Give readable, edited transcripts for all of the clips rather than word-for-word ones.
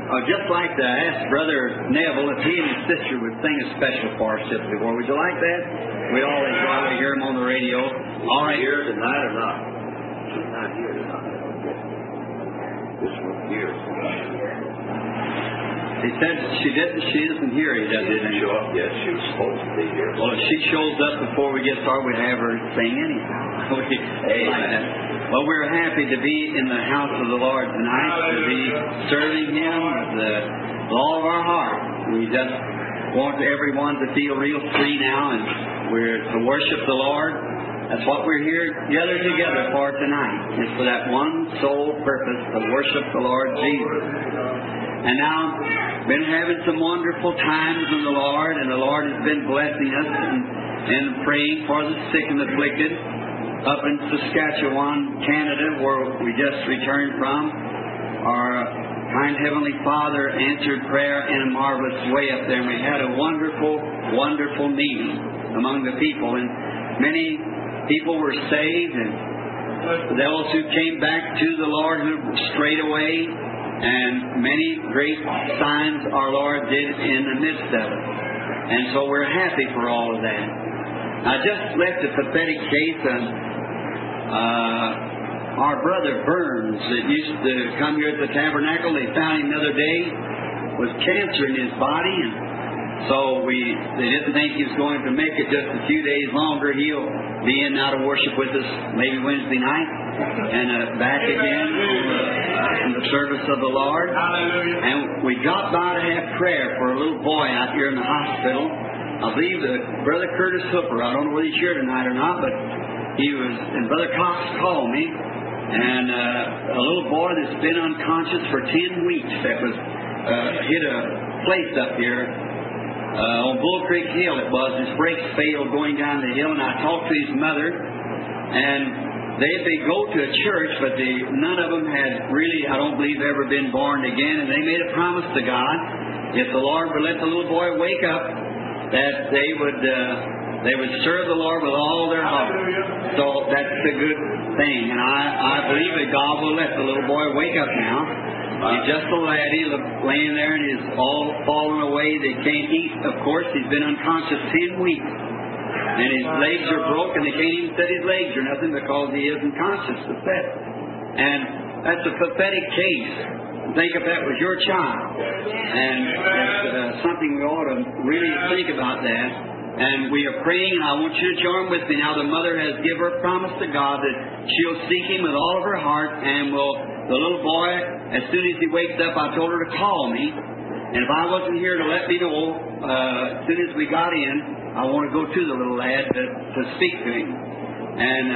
I'd just like to ask Brother Neville if he and his sister would sing a special for us just before. Would you like that? We'd always enjoy to hear him on the radio. All right. Here tonight or not? She's not here tonight. This one's here. He said she isn't here. He doesn't. She didn't show up yet. She was supposed to be here. Well, if she shows up before we get started, we'd have her sing anyhow. Amen. Well, we're happy to be in the house of the Lord tonight, to be serving Him with all of our heart. We just want everyone to feel real free now, and we're to worship the Lord. That's what we're here gathered together for tonight. It's for that one sole purpose, to worship the Lord Jesus. And now, been having some wonderful times in the Lord, and the Lord has been blessing us and praying for the sick and afflicted. Up in Saskatchewan, Canada, where we just returned from, our kind Heavenly Father answered prayer in a marvelous way up there. And we had a wonderful, wonderful meeting among the people. And many people were saved, and those who came back to the Lord who strayed away, and many great signs our Lord did in the midst of it. And so we're happy for all of that. I just left a pathetic case on our brother Burns that used to come here at the tabernacle. They found him the other day with cancer in his body, and so they didn't think he was going to make it just a few days longer. He'll be in now to worship with us maybe Wednesday night and back again in the service of the Lord. And we got by to have prayer for a little boy out here in the hospital. I believe Brother Curtis Hooper, I don't know whether he's here tonight or not, but he was, and Brother Cox called me, and a little boy that's been unconscious for 10 weeks that was hit a place up here on Bull Creek Hill. It was. His brakes failed going down the hill, and I talked to his mother, and they go to a church, but none of them had really, I don't believe, ever been born again, and they made a promise to God, if the Lord would let the little boy wake up, that they would serve the Lord with all their heart. So that's a good thing. And I believe that God will let the little boy wake up now. He's just a laddie laying there, and he's all fallen away. They can't eat. Of course, he's been unconscious 10 weeks. And his legs are broken. They can't even set his legs or nothing because he isn't conscious of that. And that's a pathetic case. Think if that was your child. And that's something we ought to really think about that. And we are praying, and I want you to join with me now. The mother has given her promise to God that she'll seek Him with all of her heart, and the little boy, as soon as he wakes up, I told her to call me. And if I wasn't here to let me know, as soon as we got in, I want to go to the little lad to speak to him. And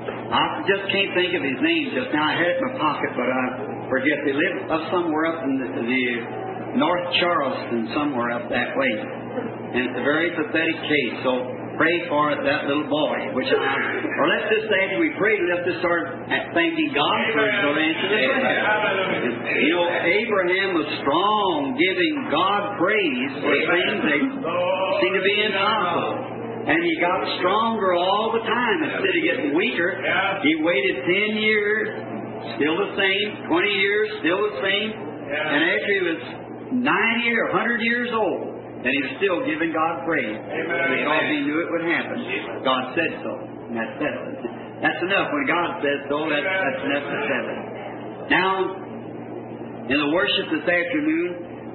I just can't think of his name just now. I had it in my pocket, but I forget. They live up somewhere up in the North Charleston, somewhere up that way. And it's a very pathetic case. So pray for that little boy. Or let's just say, after we pray, let's just start thanking God for His answer to prayer. You know, Abraham was strong, giving God praise for things that seem to be impossible. And he got stronger all the time instead of getting weaker. He waited 10 years, still the same. 20 years, still the same. And after he was 90 or 100 years old, and he was still giving God praise. Because he knew it would happen. God said so. And that settles it. That's enough. When God says so, that's enough to settle it. Now, in the worship this afternoon,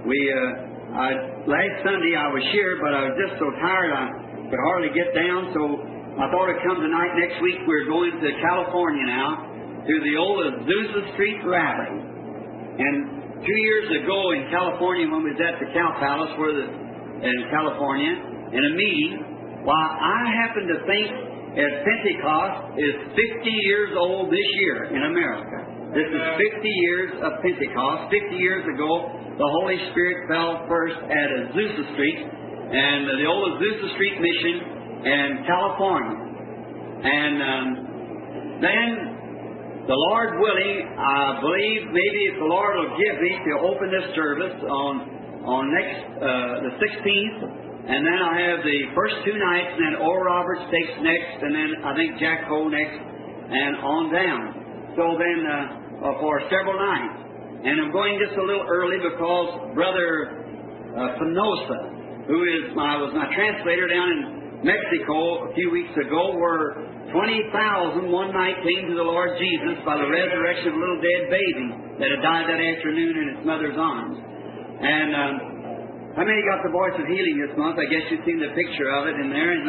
last Sunday I was here, but I was just so tired I could hardly get down, so I thought I'd come tonight. Next week we're going to California now, to the old Azusa Street Rally. And 2 years ago in California, when we was at the Cow Palace, in California, in a meeting, I happen to think that Pentecost is 50 years old this year in America. This is 50 years of Pentecost. 50 years ago, the Holy Spirit fell first at Azusa Street, and the old Azusa Street Mission in California. And then, the Lord willing, I believe maybe if the Lord will give me to open this service on the 16th, and then I'll have the first 2 nights, and then Oral Roberts takes next, and then I think Jack Cole next, and on down. So then, for several nights. And I'm going just a little early because Brother Finosa, who was my translator down in Mexico a few weeks ago, where 20,000 one night came to the Lord Jesus by the resurrection of a little dead baby that had died that afternoon in its mother's arms. And how many got the Voice of Healing this month? I guess you've seen the picture of it in there. And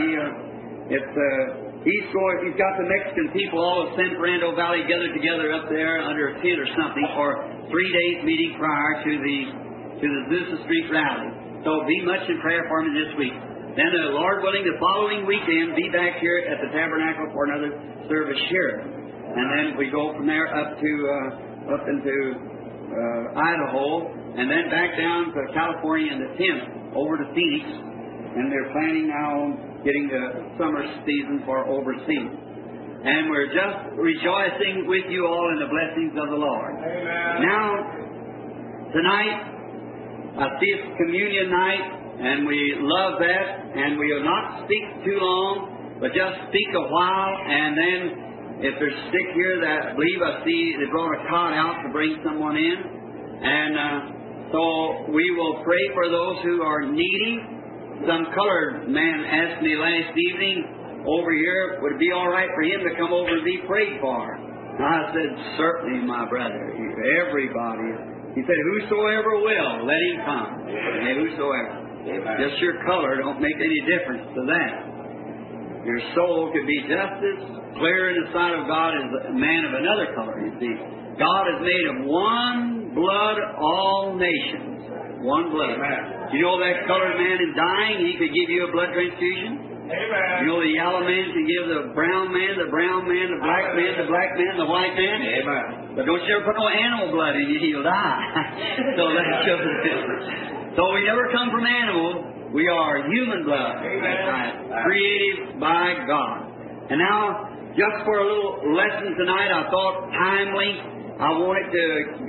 he's got the Mexican people all of San Fernando Valley gathered together up there under a tent or something for 3 days meeting prior to the Azusa Street rally. So be much in prayer for me this week. Then, Lord willing, the following weekend, be back here at the Tabernacle for another service here. And then we go from there up into Idaho, and then back down to California in the 10th, over to Phoenix. And they're planning now on getting the summer season for overseas. And we're just rejoicing with you all in the blessings of the Lord. Amen. Now, tonight, I see it's communion night, and we love that, and we will not speak too long, but just speak a while, and then if there's sick here, that I believe I see they brought a cot out to bring someone in, and so we will pray for those who are needy. Some colored man asked me last evening over here, would it be all right for him to come over and be prayed for? And I said, certainly, my brother, everybody. He said, whosoever will, let him come. Hey, whosoever. Amen. Just your color don't make any difference to that. Your soul could be just as clear in the sight of God as a man of another color, you see. God has made of one blood all nations. One blood. Amen. You know that colored man is dying, he could give you a blood transfusion? Amen. You know the yellow man can give the brown man, the black man, the black man, the white man? Amen. But don't you ever put no animal blood in you, he'll die. So that's just the difference. So we never come from animals. We are human blood. Amen. Created by God. And now, just for a little lesson tonight, I thought timely, I wanted to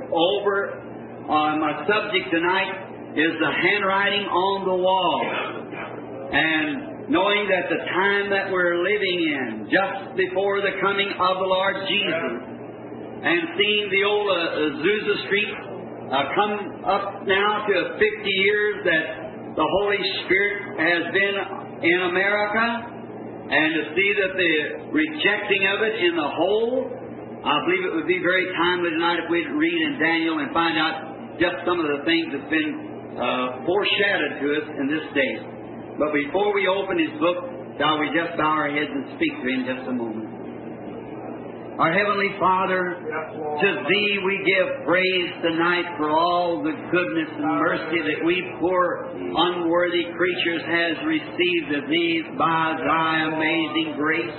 my subject tonight is the handwriting on the wall. And knowing that the time that we're living in, just before the coming of the Lord Jesus, and seeing the old Azusa Street come up now to 50 years that the Holy Spirit has been in America, and to see that the rejecting of it in the whole, I believe it would be very timely tonight if we'd read in Daniel and find out just some of the things that's been foreshadowed to us in this day. But before we open His book, shall we just bow our heads and speak to Him just a moment? Our Heavenly Father, to Thee we give praise tonight for all the goodness and mercy that we poor unworthy creatures has received of Thee by Thy amazing grace.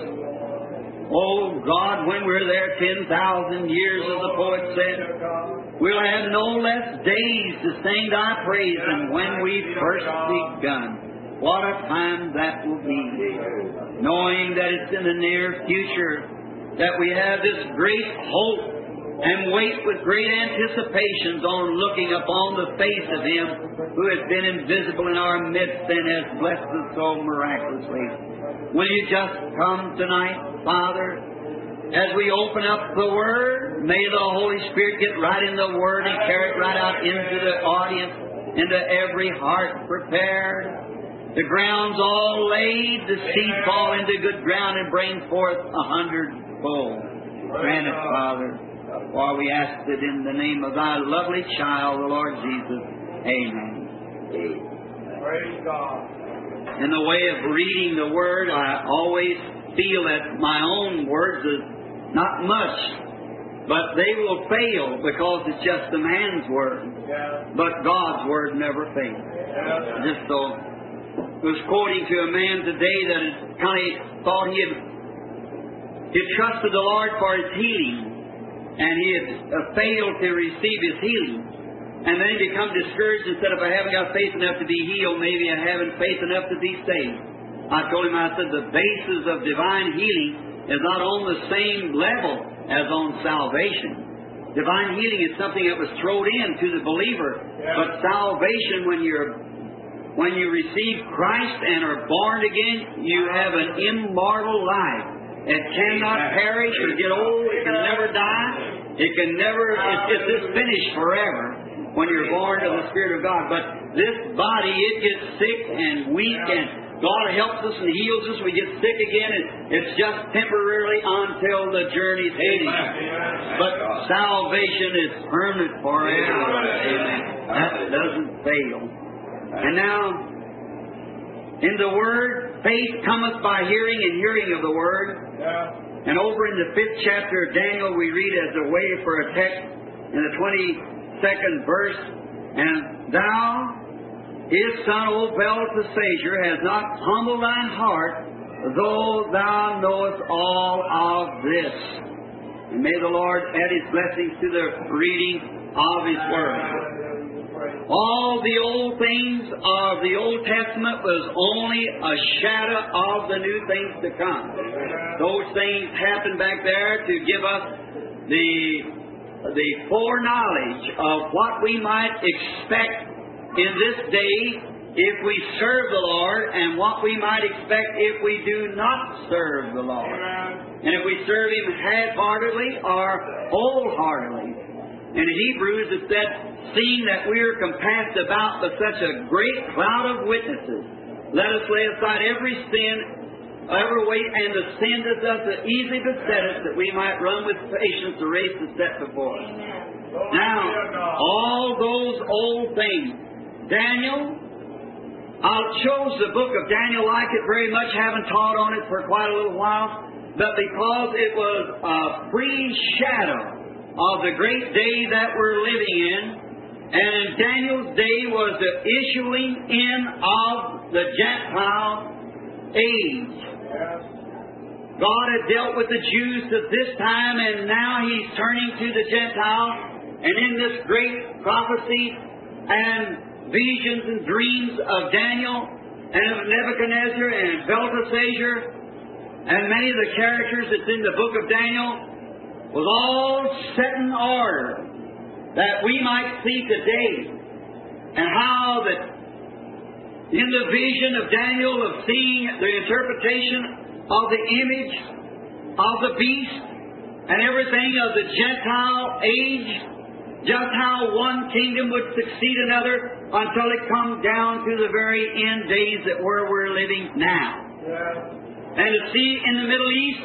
Oh God, when we're there 10,000 years, as the poet said, we'll have no less days to sing Thy praise than when we first begun. What a time that will be, knowing that it's in the near future that we have this great hope and wait with great anticipations on looking upon the face of Him who has been invisible in our midst and has blessed us so miraculously. Will you just come tonight, Father, as we open up the Word? May the Holy Spirit get right in the Word and carry it right out into the audience, into every heart prepared. The ground's all laid, the seed fall into good ground and bring forth 100-fold. Grant it, Father, for we ask it in the name of Thy lovely child, the Lord Jesus. Amen. Praise God. In the way of reading the Word, I always feel that my own words is not much, but they will fail because it's just a man's word. But God's Word never fails. Just so. I was quoting to a man today that had kind of thought he had trusted the Lord for his healing, and he had failed to receive his healing. And then he become discouraged and said, if I haven't got faith enough to be healed, maybe I haven't faith enough to be saved. I told him, I said, the basis of divine healing is not on the same level as on salvation. Divine healing is something that was thrown in to the believer, but salvation, when you receive Christ and are born again, you have an immortal life. It cannot perish or get old. It can never die. It can never, it's just finished forever when you're born of the Spirit of God. But this body, it gets sick and weak, and God helps us and heals us. We get sick again, and it's just temporarily until the journey's finished. But salvation is permanent forever. Amen. That doesn't fail. And now, in the Word, faith cometh by hearing, and hearing of the Word. And over in the 5th chapter of Daniel, we read as a way for a text in the 22nd verse, and thou, his son, O Belteshazzar, has not humbled thine heart, though thou knowest all of this. And may the Lord add His blessings to the reading of His Word. All the old things of the Old Testament was only a shadow of the new things to come. Those things happened back there to give us the foreknowledge of what we might expect in this day if we serve the Lord, and what we might expect if we do not serve the Lord. And if we serve Him half-heartedly or wholeheartedly. And in Hebrews it said, seeing that we are compassed about with such a great cloud of witnesses, let us lay aside every sin, every weight, and the sin that does so easily beset us, that we might run with patience the race that's set before us. Now, all those old things, Daniel, I chose the book of Daniel, like it very much, haven't taught on it for quite a little while, but because it was a pre-shadow of the great day that we're living in, and Daniel's day was the issuing in of the Gentile age. God had dealt with the Jews at this time, and now He's turning to the Gentile, and in this great prophecy and visions and dreams of Daniel and of Nebuchadnezzar and Belteshazzar and many of the characters that's in the book of Daniel was all set in order that we might see today, and how that in the vision of Daniel of seeing the interpretation of the image of the beast and everything of the Gentile age, just how one kingdom would succeed another until it comes down to the very end days that where we're living now. And to see in the Middle East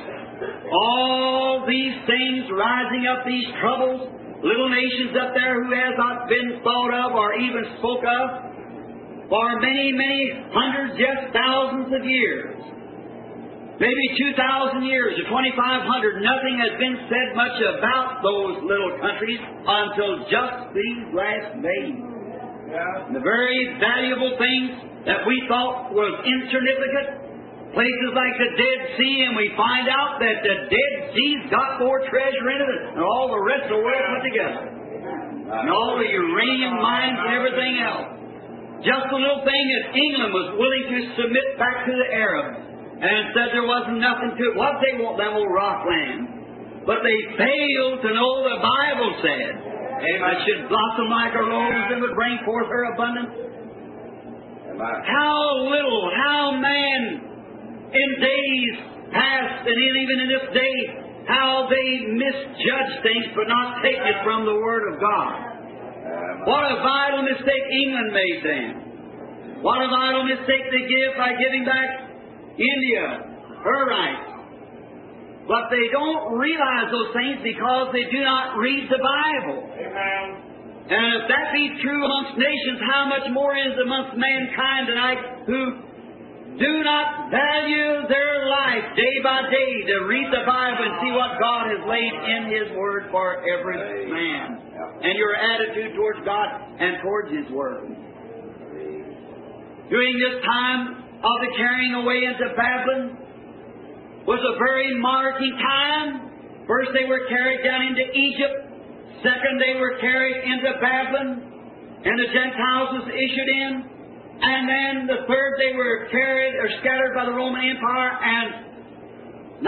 all these things rising up, these troubles, little nations up there who has not been thought of or even spoke of for many, many hundreds, yes, thousands of years. Maybe 2,000 years or 2,500, nothing has been said much about those little countries until just these last days. The very valuable things that we thought was insignificant, places like the Dead Sea, and we find out that the Dead Sea's got more treasure in it than all the rest of the world put together. And all the uranium mines and everything else. Just a little thing that England was willing to submit back to the Arabs, and said there wasn't nothing to it. What they want, them old rock land. But they failed to know the Bible said. It should blossom like a rose and would bring forth her abundance. How little, how man in days past, and even in this day, how they misjudge things but not take it from the Word of God. What a vital mistake England made then. What a vital mistake they give by giving back India, her rights. But they don't realize those things because they do not read the Bible. Amen. And if that be true amongst nations, how much more is amongst mankind tonight who do not value their life day by day to read the Bible and see what God has laid in His Word for every man. And your attitude towards God and towards His Word. During this time of the carrying away into Babylon was a very marking time. First they were carried down into Egypt. Second they were carried into Babylon, and the Gentiles was issued in. And then the third they were carried or scattered by the Roman Empire. And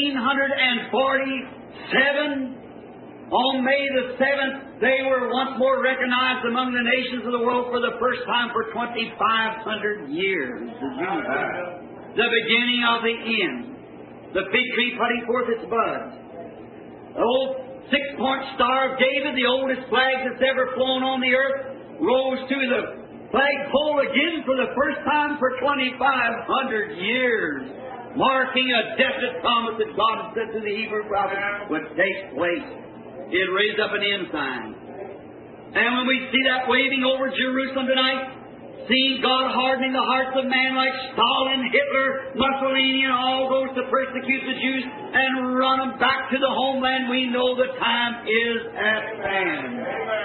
1947, on May the 7th, they were once more recognized among the nations of the world for the first time for 2,500 years. The beginning of the end. The fig tree putting forth its buds. The old 6-point Star of David, the oldest flag that's ever flown on the earth, rose to the flagpole again for the first time for 2,500 years, marking a definite promise that God had said to the Hebrew prophet would take place. It raised up an ensign. And when we see that waving over Jerusalem tonight, seeing God hardening the hearts of man like Stalin, Hitler, Mussolini, and all those to persecute the Jews and run them back to the homeland, we know the time is at hand.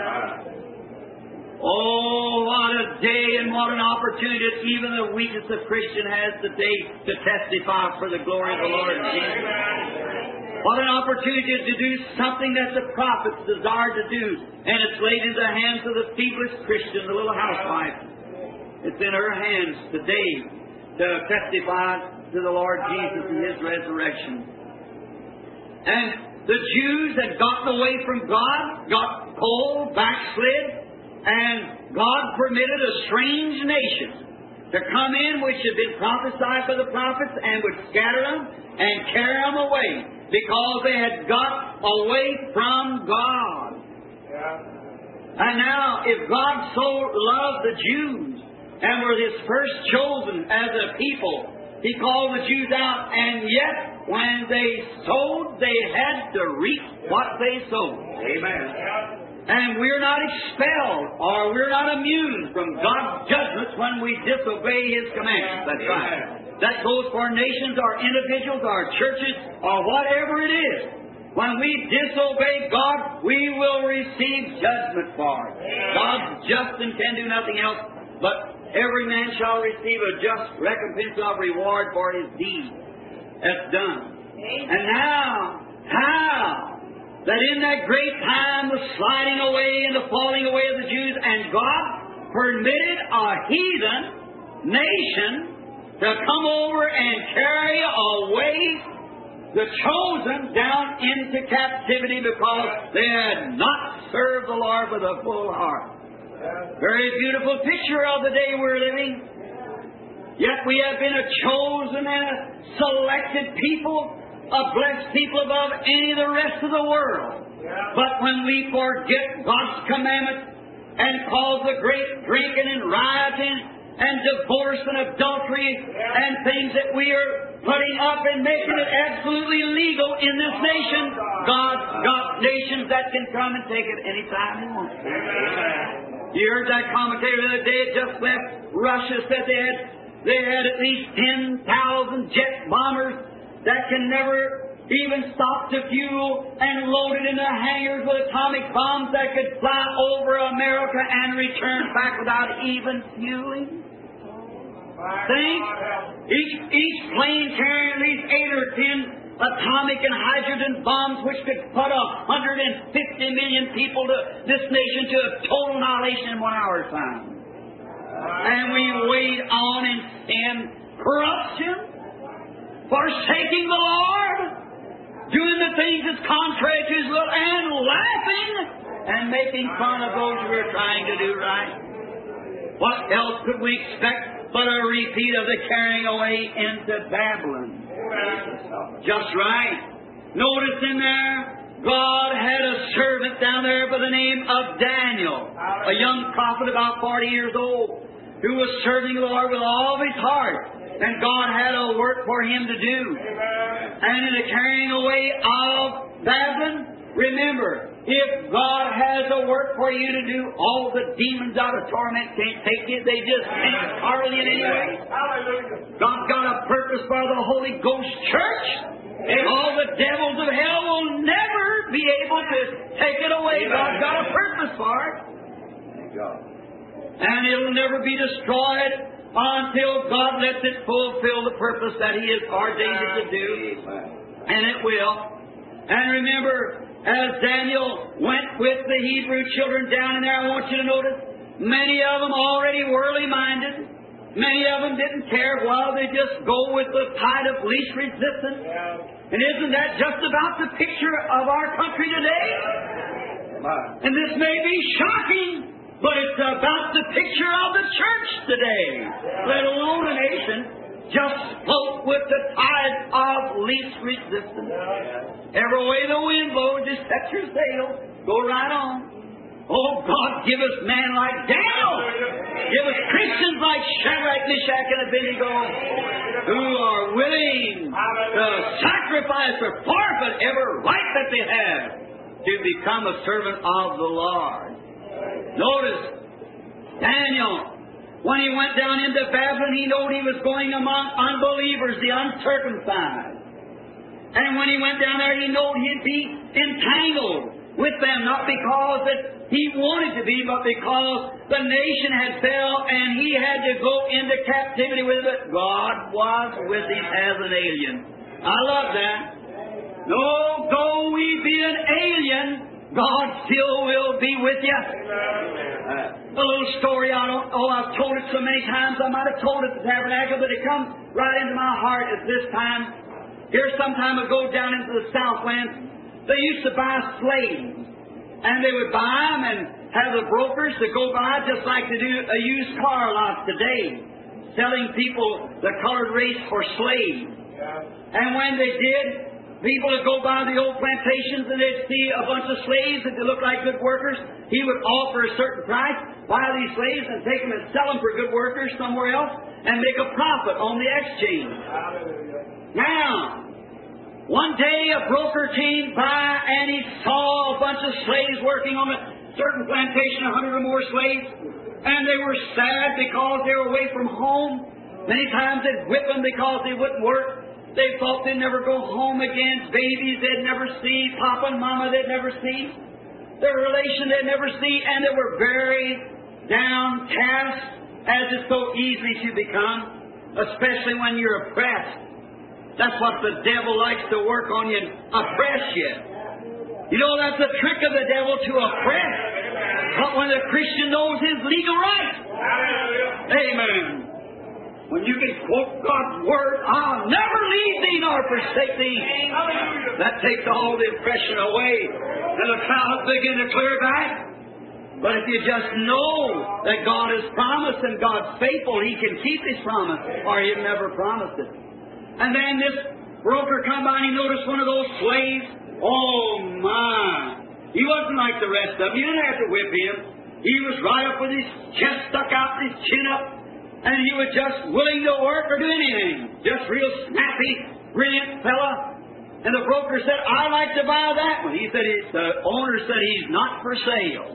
Oh, what a day and what an opportunity that even the weakest of Christian has today to testify for the glory of the Lord Jesus. What an opportunity to do something that the prophets desired to do, and it's laid in the hands of the feeblest Christian, the little housewife. It's in her hands today to testify to the Lord Jesus and His resurrection. And the Jews had gotten away from God, got cold, backslid, and God permitted a strange nation to come in which had been prophesied by the prophets and would scatter them and carry them away because they had got away from God. And now, if God so loved the Jews and were His first chosen as a people, He called the Jews out, and yet when they sowed, they had to reap what they sowed. Amen. And we're not expelled or we're not immune from God's judgments when we disobey His commandments. That's right. That goes for nations or individuals or churches or whatever it is. When we disobey God, we will receive judgment for it. God's just and can do nothing else, but every man shall receive a just recompense of reward for his deed that's done. And now, how? That in that great time, the sliding away and the falling away of the Jews, and God permitted a heathen nation to come over and carry away the chosen down into captivity because they had not served the Lord with a full heart. Very beautiful picture of the day we're living. Yet we have been a chosen and a selected people, a blessed people above any of the rest of the world. But when we forget God's commandments and cause the great drinking and rioting and divorce and adultery and things that we are putting up and making it absolutely legal in this nation, God's got nations that can come and take it anytime He wants. You heard that commentator the other day, it just left Russia, said they had at least 10,000 jet bombers that can never even stop to fuel and loaded into hangars with atomic bombs that could fly over America and return back without even fueling. Think? Each plane carrying at least 8 or 10 atomic and hydrogen bombs which could put 150 million people to this nation to a total annihilation in 1 hour's time. And we wait on in sin, corruption, forsaking the Lord, doing the things that's contrary to His will, and laughing and making fun of those who are trying to do right. What else could we expect but a repeat of the carrying away into Babylon? Just right. Notice in there, God had a servant down there by the name of Daniel, a young prophet about 40 years old, who was serving the Lord with all of his heart. And God had a work for him to do. And in the carrying away of Babylon, remember, if God has a work for you to do, all the demons out of torment can't take you. They just can't hardly in any way. God's got a purpose for the Holy Ghost Church. And all the devils of hell will never be able to take it away. God's got a purpose for it. And it'll never be destroyed until God lets it fulfill the purpose that He has ordained it to do. And it will. And remember, as Daniel went with the Hebrew children down in there, I want you to notice, many of them already worldly minded. Many of them didn't care. Well, they just go with the tide of least resistance. And isn't that just about the picture of our country today? And this may be shocking, but it's about the picture of the church today, let alone a nation. just float with the tide of least resistance. Every way the wind blows, just set your sail. Go right on. Oh, God, give us men like Daniel. Give us Christians like Shadrach, Meshach, and Abednego who are willing to sacrifice or forfeit every right that they have to become a servant of the Lord. Notice, Daniel, when he went down into Babylon, he knew he was going among unbelievers, the uncircumcised. And when he went down there, he knew he'd be entangled with them, not because that he wanted to be, but because the nation had fell and he had to go into captivity with it. God was with him as an alien. I love that. No, though we be an alien, God still will be with you. A little story, I've told it so many times, I might have told it at the tabernacle, but it comes right into my heart at this time. Here some time ago down into the Southland, they used to buy slaves. And they would buy them and have the brokers to go by just like they do a used car lot today, selling people the colored race for slaves. And when they did, people would go by the old plantations and they'd see a bunch of slaves that looked like good workers. He would offer a certain price, buy these slaves and take them and sell them for good workers somewhere else and make a profit on the exchange. Now, one day a broker came by and he saw a bunch of slaves working on a certain plantation, 100 or more slaves, and they were sad because they were away from home. Many times they'd whip them because they wouldn't work. They thought they'd never go home again. Babies they'd never see. Papa and Mama they'd never see. Their relation they'd never see. And they were very downcast, as it's so easy to become, especially when you're oppressed. That's what the devil likes to work on you and oppress you. You know, that's the trick of the devil, to oppress. But when the Christian knows his legal rights, amen. When you can quote God's Word, I'll never leave thee nor forsake thee. That takes all the oppression away. And the clouds begin to clear back. But if you just know that God has promised and God's faithful, He can keep His promise, or He'll never promise it. And then this broker come by and he noticed one of those slaves. Oh, my. He wasn't like the rest of them. You didn't have to whip him. He was right up with his chest stuck out and his chin up. And he was just willing to work or do anything. Just real snappy, brilliant fella. And the broker said, I'd like to buy that one. He said, the owner said, he's not for sale.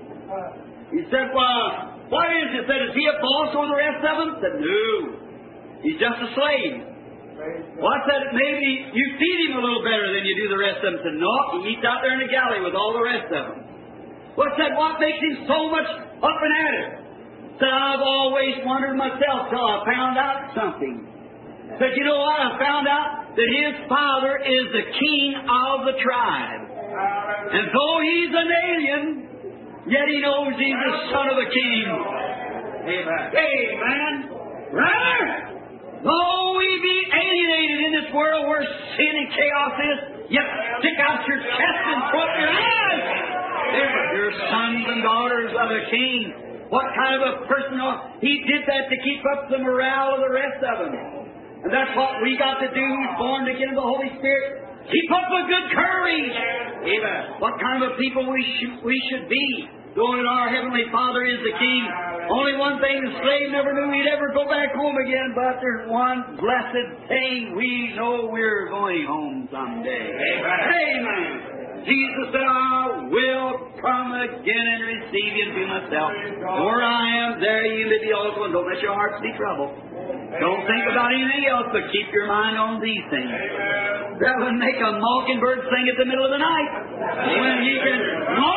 He said, well, what is it? He said, is he a boss over the rest of them? He said, no. He's just a slave. Well, I said, maybe you feed him a little better than you do the rest of them. He said, no, he eats out there in the galley with all the rest of them. Well, I said, what makes him so much up and at it? I said, I've always wondered myself till I found out something. I said, you know what? I found out that his father is the king of the tribe. And though he's an alien, yet he knows he's the son of a king. Amen. Amen. Right? Though we be alienated in this world where sin and chaos is, yet stick out your chest and put your eyes. You're sons and daughters of a king. What kind of a person? He did that to keep up the morale of the rest of them. And that's what we got to do, who's born again of the Holy Spirit. Keep up with good courage. Amen. What kind of a people we should be, knowing that our Heavenly Father is the King. Only one thing, the slave never knew he'd ever go back home again, but there's one blessed thing, we know we're going home someday. Amen. Amen. Jesus said, I will come again and receive you to myself. Where I am, there you may be also, and don't let your hearts be troubled. Don't think about anything else, but keep your mind on these things. That would make a mockingbird sing at the middle of the night. When he can, no!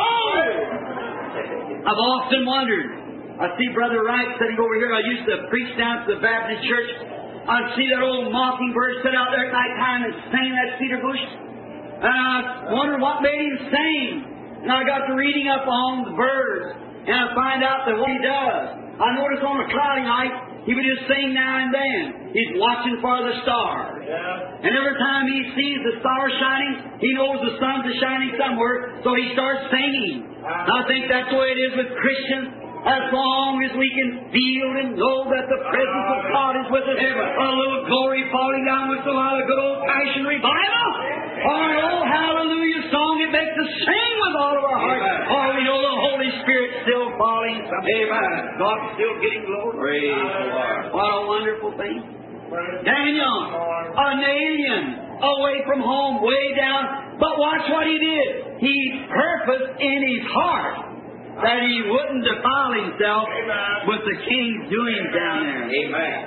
I've often wondered. I see Brother Wright sitting over here. I used to preach down at the Baptist church. I'd see that old mockingbird sit out there at night time and sing that cedar bush. And I wondered what made him sing. And I got to reading up on the birds, and I find out that what he does. I noticed on a cloudy night, he would just sing now and then. He's watching for the stars. Yeah. And every time he sees the stars shining, he knows the sun's shining somewhere, so he starts singing. I think that's the way it is with Christians. As long as we can feel and know that the presence of God is with us, a little glory falling down with a lot of good old-fashioned revival, or an old hallelujah song, it makes us sing with all of our heart. Or we know the Holy Spirit's still falling. Amen. God's still getting glory. Praise the Lord. What a wonderful thing. Daniel, an alien, away from home, way down. But watch what he did. He purposed in his heart that he wouldn't defile himself with the king's doings down there. Amen.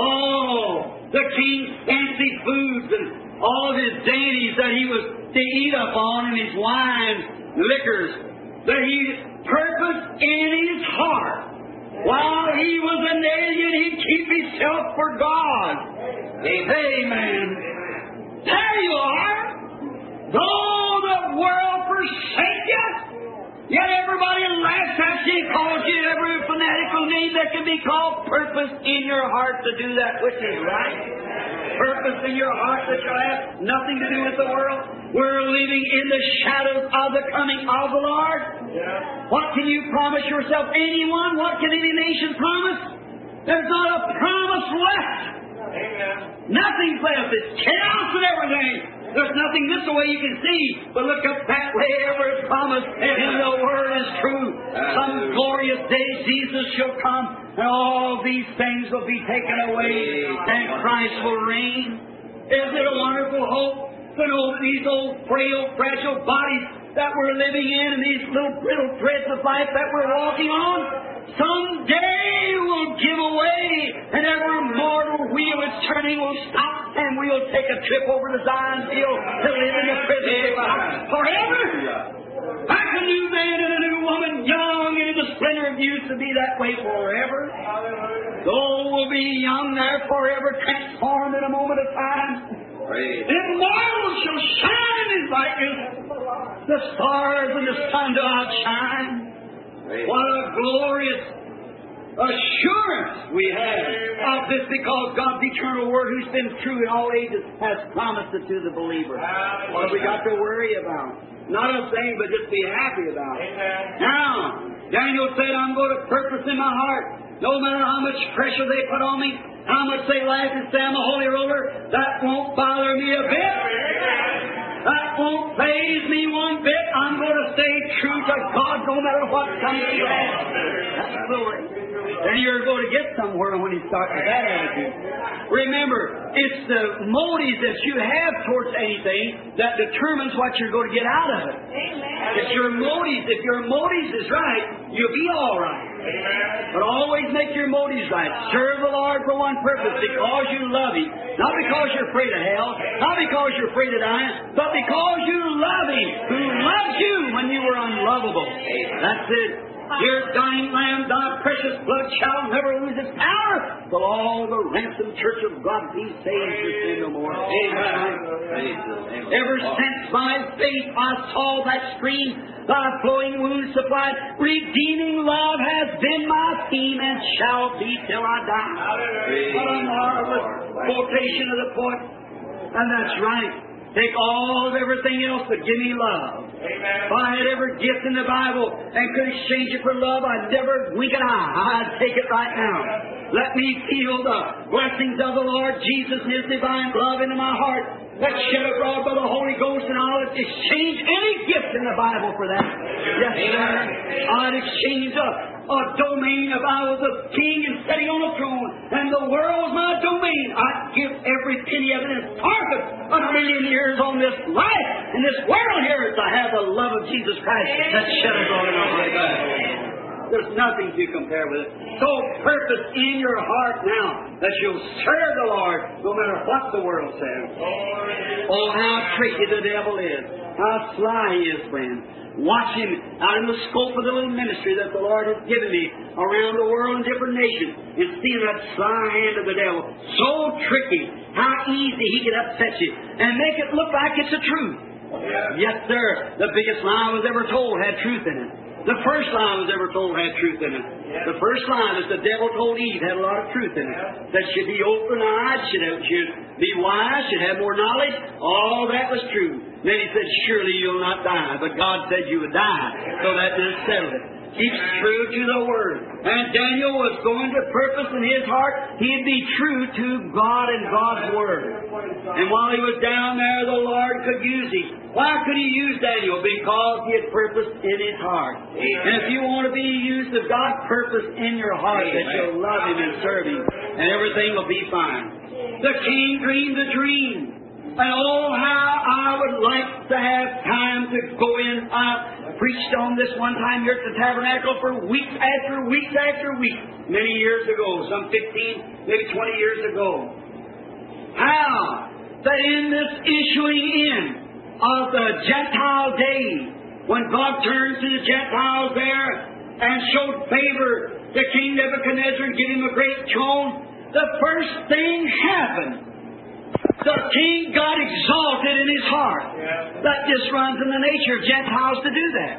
Oh, the king's fancy foods and all of his dainties that he was to eat upon, and his wines, liquors, that he purposed in his heart. While he was an alien, he'd keep himself for God. Amen. There you are. Though the world forsake you, yet everybody laughs at you, calls you every fanatical name that can be called. Purpose in your heart to do that which is right. Purpose in your heart that you have nothing to do with the world. We're living in the shadows of the coming of the Lord. What can you promise yourself? Anyone? What can any nation promise? There's not a promise left. Nothing's left. It's chaos and everything. There's nothing this way you can see, but look up that way, ever it's promised, and the Word is true. Some glorious day Jesus shall come, and all these things will be taken away, and Christ will reign. Isn't it a wonderful hope? These old frail, fragile bodies that we're living in, and these little brittle threads of life that we're walking on, someday will give away, and every mortal wheel it's turning will stop, and we'll take a trip over to Zion's Hill to live in the presence of God forever. Like a new man and a new woman, young and in the splendor of youth, to be that way forever. Soul will be young there forever, transformed in a moment of time. Immortal shall shine in his likeness. The stars and the sun do outshine. What a glorious assurance we have of this, because God's eternal Word, who's been true in all ages, has promised it to the believer. What have we got to worry about? Not a thing, but just be happy about it. Now, Daniel said, I'm going to purpose in my heart. No matter how much pressure they put on me, how much they laugh and say I'm a holy roller, that won't bother me a bit. That won't faze me one bit. I'm going to stay true to God no matter what comes to pass. That's glory. Then you're going to get somewhere when you start with that attitude. Remember, it's the motives that you have towards anything that determines what you're going to get out of it. It's your motives. If your motives is right, you'll be all right. But always make your motives right. Serve the Lord for one purpose, because you love Him. Not because you're afraid of hell, not because you're afraid of dying, but because you love Him, who loved you when you were unlovable. That's it. Dear dying Lamb, thy precious blood shall never lose its power, till all the ransomed church of God be saved to sin no more. Amen. Ever since by faith I saw that stream, thy flowing wounds supplied, redeeming love has been my theme and shall be till I die. What a marvelous quotation of the poet. And that's right. Take all of everything else but give me love. Amen. If I had every gift in the Bible and could exchange it for love, I'd never wink an eye. I'd take it right now. Let me feel the blessings of the Lord Jesus and His divine love into my heart, that's shed abroad by the Holy Ghost, and I'll exchange any gift in the Bible for that. Yes, sir. I'd exchange a domain if I was a king and sitting on a throne, and the world was my domain. I'd give every penny of it and forfeit 1,000,000 years on this life and this world here to have the love of Jesus Christ that's shed abroad in our hearts. There's nothing to compare with it. So purpose in your heart now that you'll serve the Lord no matter what the world says. Oh, how tricky the devil is. How sly he is, friend. Watch him out in the scope of the little ministry that the Lord has given me around the world in different nations, and seeing that sly hand of the devil. So tricky. How easy he can upset you and make it look like it's a truth. Yes, sir. The biggest lie was ever told had truth in it. The first lie was ever told had truth in it. The first lie that the devil told Eve had a lot of truth in it. That should be open-eyed, should be wise, should have more knowledge. All that was true. Then he said, surely you'll not die. But God said you would die. So that just settled it. keeps true to the Word. And Daniel was going to purpose in his heart, he'd be true to God and God's Word. And while he was down there, the Lord could use him. Why could he use Daniel? Because he had purpose in his heart. And if you want to be used of God, purpose in your heart that you'll love Him and serve Him, and everything will be fine. The king dreamed a dream. And oh, how I would like to have time to go in. I preached on this one time here at the Tabernacle for weeks after weeks after weeks, many years ago, some 15, maybe 20 years ago. How that in this issuing in of the Gentile day, when God turned to the Gentiles there and showed favor to King Nebuchadnezzar and gave him a great throne, the first thing happened. The king got exalted in his heart. That just runs in the nature of Gentiles to do that.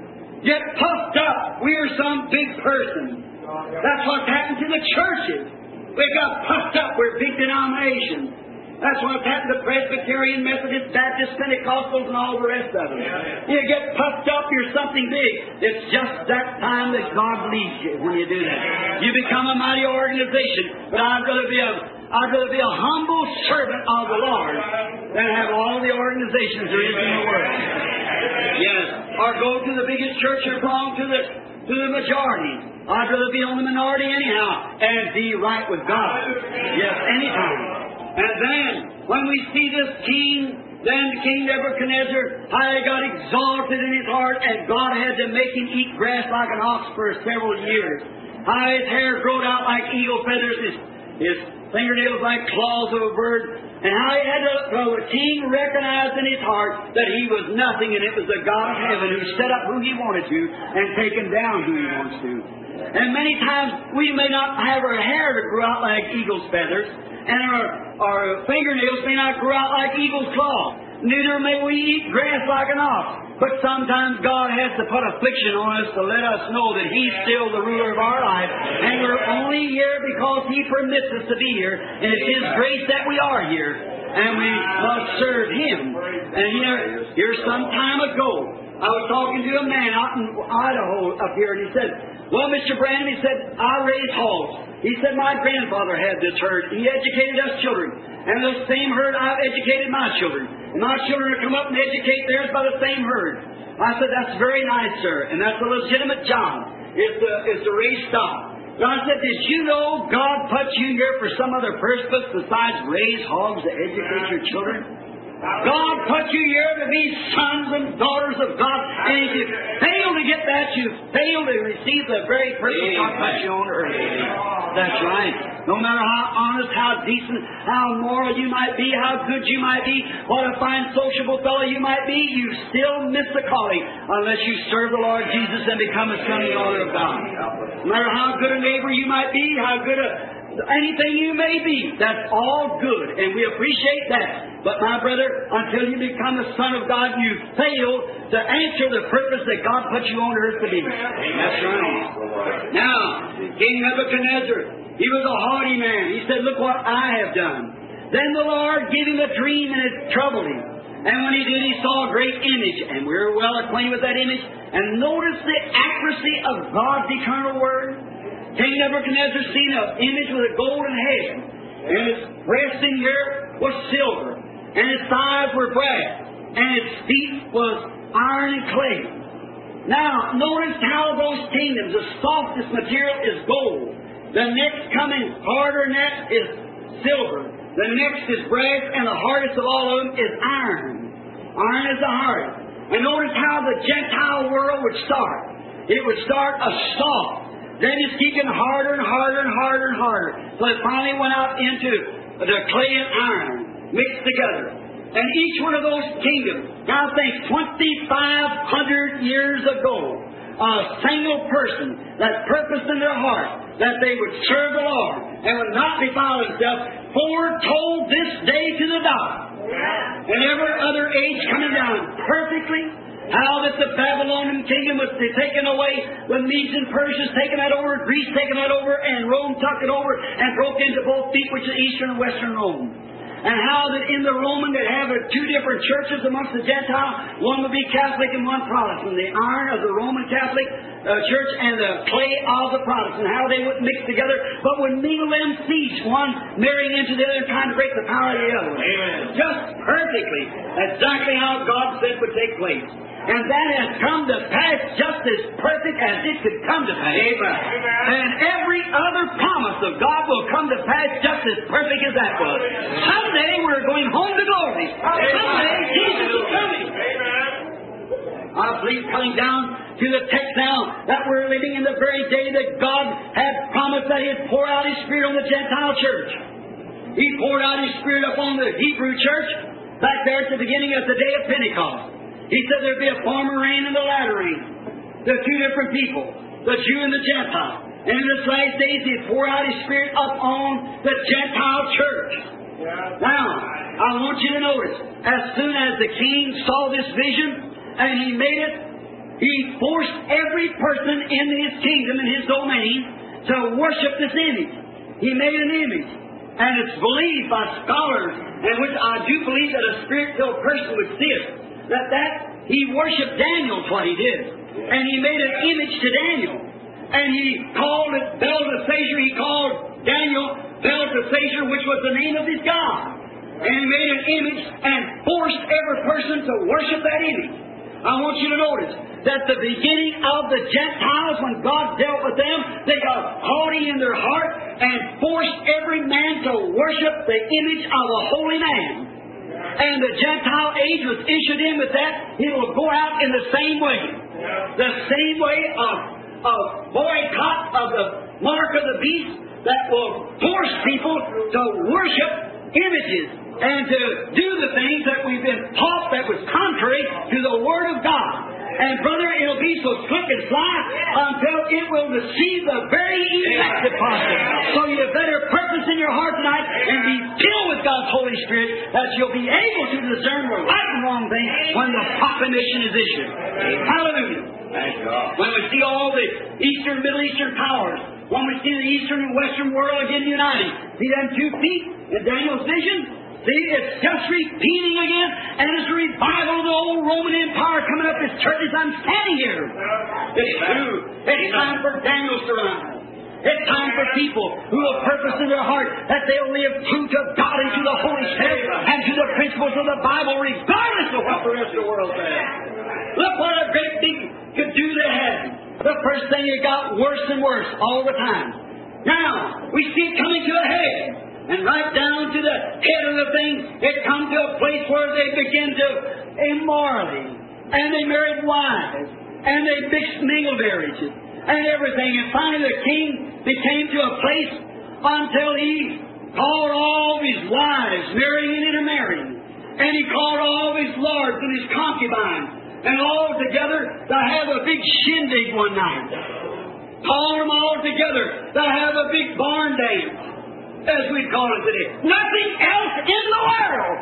Get puffed up. We are some big person. That's what's happened to the churches. We got puffed up. We're big denominations. That's what's happened to Presbyterian, Methodist, Baptist, Pentecostals, and all the rest of them. You get puffed up, you're something big. It's just that time that God leads you when you do that. You become a mighty organization. But I'd rather be a humble servant of the Lord than have all the organizations there is in the world. Yes. Or go to the biggest church or belong to the majority. I'd rather be on the minority anyhow and be right with God. Yes, anytime. And then, when we see this king, then King Nebuchadnezzar, how he got exalted in his heart, and God had to make him eat grass like an ox for several years. How his hair growed out like eagle feathers, his fingernails like claws of a bird, and how he had to, the king recognized in his heart that he was nothing, and it was the God of heaven who set up who he wanted to, and taken down who he wants to. And many times we may not have our hair to grow out like eagle's feathers, and our fingernails may not grow out like eagle's claw. Neither may we eat grass like an ox. But sometimes God has to put affliction on us to let us know that He's still the ruler of our life. And we're only here because He permits us to be here. And it's His grace that we are here. And we must serve Him. And here some time ago, I was talking to a man out in Idaho up here, and he said, well, Mr. Branham, he said, I raise hogs. He said, my grandfather had this herd. He educated us children. And the same herd I've educated my children. And my children will come up and educate theirs by the same herd. I said, that's very nice, sir. And that's a legitimate job, is to raise stock. And I said, did you know God put you here for some other purpose besides raise hogs to educate your children? God put you here to be sons and daughters of God. And if you fail to get that, you fail to receive the very purpose God put you on earth. That's right. No matter how honest, how decent, how moral you might be, how good you might be, what a fine sociable fellow you might be, you still miss the calling unless you serve the Lord Jesus and become a son and daughter of God. No matter how good a neighbor you might be, how good anything you may be, that's all good, and we appreciate that. But my brother, until you become a son of God, you fail to answer the purpose that God put you on earth to be. That's right. Now, King Nebuchadnezzar, he was a haughty man. He said, look what I have done. Then the Lord gave him a dream, and it troubled him. And when he did, he saw a great image, and we're well acquainted with that image. And notice the accuracy of God's eternal Word. King Nebuchadnezzar seen an image with a golden head, and its breasting here was silver, and its thighs were brass, and its feet was iron and clay. Now, notice how those kingdoms, the softest material is gold. The next coming harder net is silver. The next is brass, and the hardest of all of them is iron. Iron is the hardest. And notice how the Gentile world would start. It would start a soft. Then it's keeping harder and harder and harder and harder. So it finally went out into the clay and iron mixed together. And each one of those kingdoms, now think 2,500 years ago, a single person that purposed in their heart that they would serve the Lord and would not defile themselves, foretold this day to the dot. And every other age coming down perfectly. How that the Babylonian kingdom was taken away, the Medes and Persians taken that over, Greece taken that over, and Rome took it over and broke into both feet, which is Eastern and Western Rome. And how that in the Roman they'd have two different churches amongst the Gentiles. One would be Catholic and one Protestant. The iron of the Roman Catholic church and the clay of the Protestant, how they wouldn't mix together, but would mingle them seeds, one marrying into the other and trying to break the power of the other. Amen. Just perfectly, exactly how God said would take place. And that has come to pass just as perfect as it could come to pass. Amen. And every other promise of God will come to pass just as perfect as that was. Someday we're going home to glory. Someday Jesus is coming. I believe coming down to the text now that we're living in the very day that God had promised that He'd pour out His Spirit on the Gentile church. He poured out His Spirit upon the Hebrew church back there at the beginning of the day of Pentecost. He said there'd be a former rain and a latter rain. The two different people, the Jew and the Gentile. And in this last days, He'd pour out His Spirit upon the Gentile church. Now, I want you to notice, as soon as the king saw this vision, and he made it, he forced every person in his kingdom, in his domain, to worship this image. He made an image. And it's believed by scholars, and which I do believe that a spirit-filled person would see it, that he worshipped Daniel, what he did. And he made an image to Daniel. And he called it Belteshazzar. He called Daniel Belteshazzar, which was the name of his God. And he made an image and forced every person to worship that image. I want you to notice that the beginning of the Gentiles, when God dealt with them, they got haughty in their heart and forced every man to worship the image of a holy man. And the Gentile age was issued in with that. It will go out in the same way. The same way of boycott of the mark of the beast that will force people to worship images and to do the things that we've been taught that was contrary to the Word of God. And brother, it'll be so slick and fly until it will deceive the very elect if possible. So you better purpose in your heart tonight and be filled with God's Holy Spirit that you'll be able to discern the right and wrong thing when the proclamation is issued. Hallelujah. Thank God. When we see all the Eastern, Middle Eastern powers, when we see the Eastern and Western world again united, see them 2 feet in Daniel's vision? See, it's just repeating again, and it's a revival of the old Roman Empire coming up as churches. I'm standing here. It's true. It's time for Daniel's to rise. It's time for people who will purpose in their heart that they'll live true to God and to the Holy Spirit and to the principles of the Bible, regardless of what the rest of the world says. Look what a great big could do to heaven. The first thing, it got worse and worse all the time. Now, we see it coming to a head. And right down to the head of the thing, it comes to a place where they begin to immorality. And they married wives. And they mingled marriages. And everything. And finally the king became to a place until he called all of his wives, marrying and intermarrying. And he called all of his lords and his concubines. And all together to have a big shindig one night. Called them all together to have a big barn dance, as we call it today. Nothing else in the world.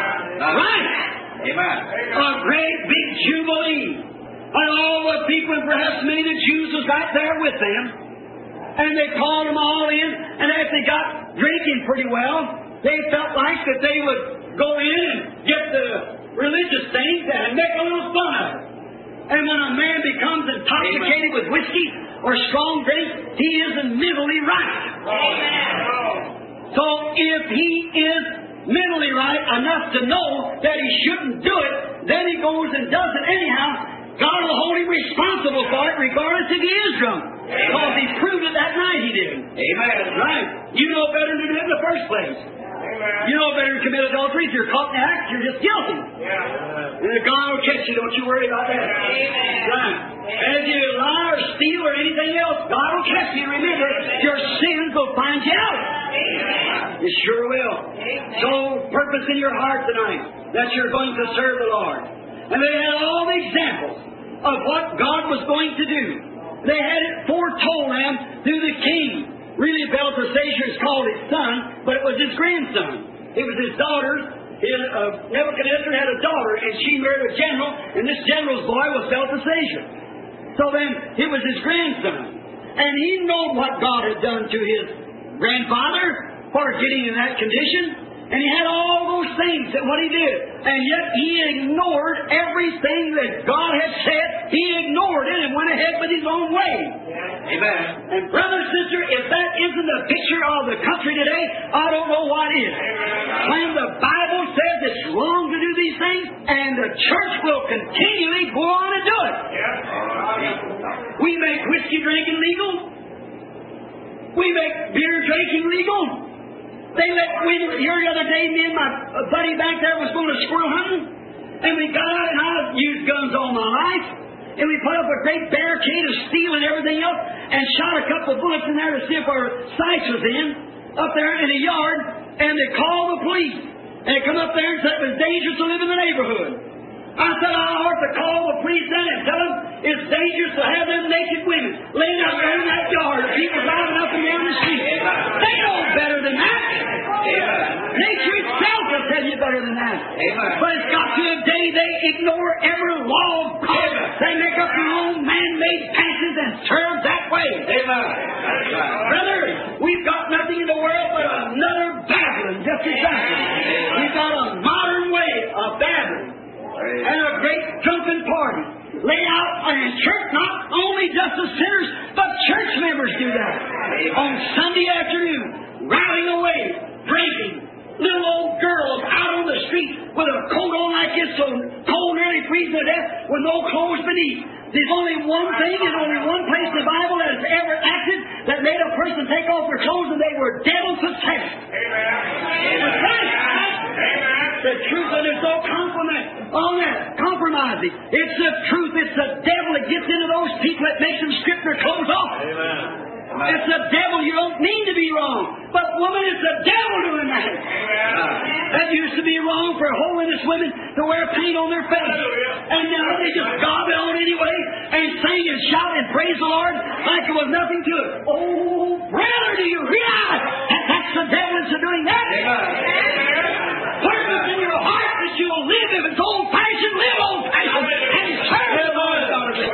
Right. Amen. A great big jubilee. And all the people, and perhaps many of the Jews was right there with them. And they called them all in. And if they got drinking pretty well, they felt like that they would go in and get the religious things and make a little fun of it. And when a man becomes intoxicated with whiskey or strong drink, he isn't mentally right. So if he is mentally right enough to know that he shouldn't do it, then he goes and does it anyhow. God will hold him responsible for it regardless if he is drunk. Because he proved it that night he did. Amen. Right. You know better than to do it in the first place. You know better to commit adultery. If you're caught in the act, you're just guilty. And God will catch you. Don't you worry about that. Right. And if you lie or steal or anything else, God will catch you. Remember, your sins will find you out. It sure will. So purpose in your heart tonight that you're going to serve the Lord. And they had all the examples of what God was going to do. They had it foretold them through the king. Really, Belteshazzar is called his son, but it was his grandson. It was his daughter. Nebuchadnezzar had a daughter, and she married a general, and this general's boy was Belteshazzar. So then, it was his grandson. And he knew what God had done to his grandfather for getting in that condition. And he had all those things that what he did. And yet he ignored everything that God had said. He ignored it and went ahead with his own way. Amen. And brother, sister, if that isn't a picture of the country today, I don't know what is. When the Bible says it's wrong to do these things, and the church will continually go on and do it. We make whiskey drinking legal. We make beer drinking legal. They let women, here the other day, me and my buddy back there was going to squirrel hunting, and we got out and I used guns all my life, and we put up a great barricade of steel and everything else, and shot a couple of bullets in there to see if our sights was in, up there in the yard, and they called the police. And they come up there and said it was dangerous to live in the neighborhood. I said, I'll have to call the police then and tell them it's dangerous to have them naked women laying out there in that yard, people driving up and down the street. They know better than that. Nature itself will tell you better than that. But it's got to a day they ignore every law of God. They make up their own man-made passions and serve that way. Brother, we've got nothing in the world but another Babylon, just exactly. We've got a modern way of Babylon. And a great drunken party laid out in church, not only just the sinners, but church members do that. On Sunday afternoon, riding away, drinking, little old girls out on the street with a coat on like this, so cold, nearly freezing to death, with no clothes beneath. There's only one thing and only one place in the Bible that has ever acted that made a person take off their clothes, and they were devil possessed. That's right. The truth, and there's no compromising. It's the truth. It's the devil that gets into those people that makes them strip their clothes off. It's the devil. You don't mean to be wrong. But woman, it's the devil doing that. That used to be wrong for holiness women to wear paint on their face. And now they just gob it on anyway and sing and shout and praise the Lord like there was nothing to it. Oh, brother, do you realize that that's the devil that's doing that? Purpose in your heart that you'll live. If it's old-fashioned, live old-fashioned and serve the Lord.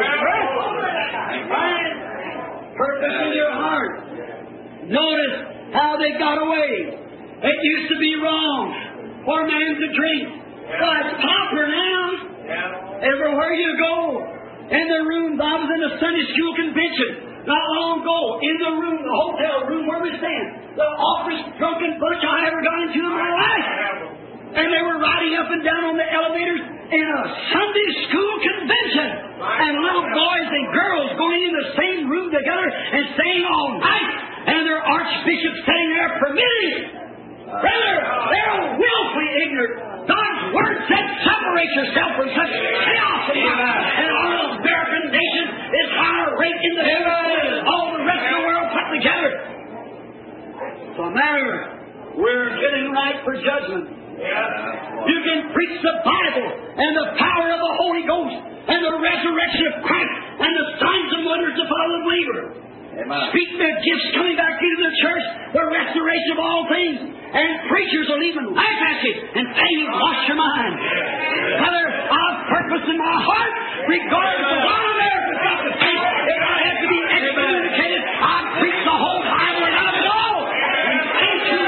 Purpose in your heart. Notice how they got away. It used to be wrong for a man to drink. Well, it's popular now. Everywhere you go. In the rooms, I was in a Sunday school convention not long ago. In the room, the hotel room where we stand. The awfulest drunken bunch I ever got into in my life. And they were riding up and down on the elevators in a Sunday school convention. And little boys and girls going in the same room together and staying all night. And their archbishop sitting there permitting it. Brother, they're willfully ignorant. God's Word said, separate yourself from such chaos. And our American nation is higher rate in the heaven than all the rest of the world put together. So matter, we're getting right for judgment. You can preach the Bible and the power of the Holy Ghost and the resurrection of Christ and the signs and wonders to follow the believer. Speak the gifts coming back into the church, the restoration of all things, and preachers will even laugh at you and say you've lost your mind. Brother, I've purpose in my heart, regardless of what America's got to say, if I have to be excommunicated, I'll preach the whole Bible and out of it all. And thank you.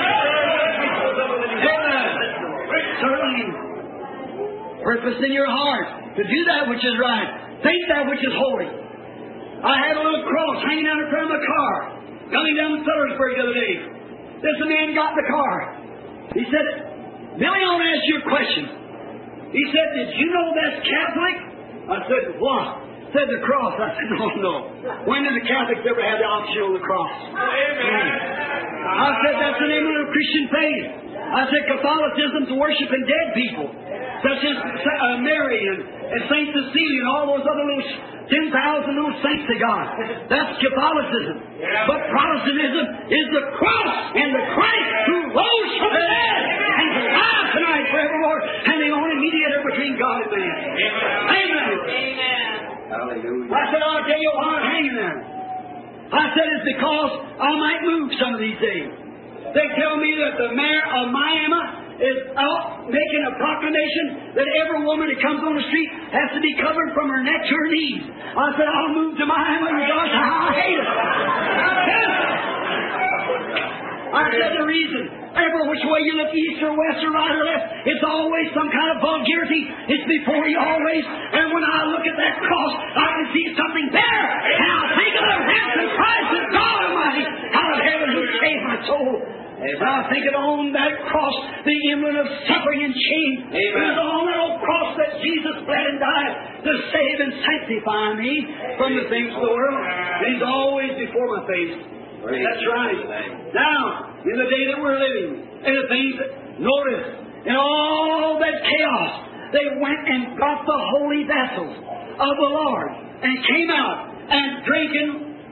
Certainly, purpose in your heart to do that which is right, think that which is holy. I had a little cross hanging out in front of my car, coming down Suttersburg the other day. This man got in the car. He said, Billy, I want to ask you a question. He said, did you know that's Catholic? I said, what? Said the cross. I said, no. When did the Catholics ever have the option on the cross? Amen. I said, that's the name of the Christian faith. I said, Catholicism's worshiping dead people, such as Mary and Saint Cecilia and all those other little 10,000 little saints of God. That's Catholicism. But Protestantism is the cross and the Christ who rose from the dead and is alive tonight forevermore, and the only mediator between God and man. Amen. Hallelujah. I said, I'll tell you why I'm hanging there. I said, it's because I might move some of these days. They tell me that the mayor of Miami is out making a proclamation that every woman that comes on the street has to be covered from her neck to her knees. I said, I'll move to Miami regardless of how I hate it. I said the reason. Every which way you look, east or west or right or left, it's always some kind of vulgarity. It's before you always. And when I look at that cross, I can see something better. And I think of the ransom price of God Almighty out of heaven who saved my soul. And I think it on that cross, the emblem of suffering and shame. It was on that old cross that Jesus bled and died to save and sanctify me from the things of the world. And He's always before my face. That's right. Now, in the day that we're living, and the things that, notice, in all that chaos, they went and got the holy vessels of the Lord and came out and drinking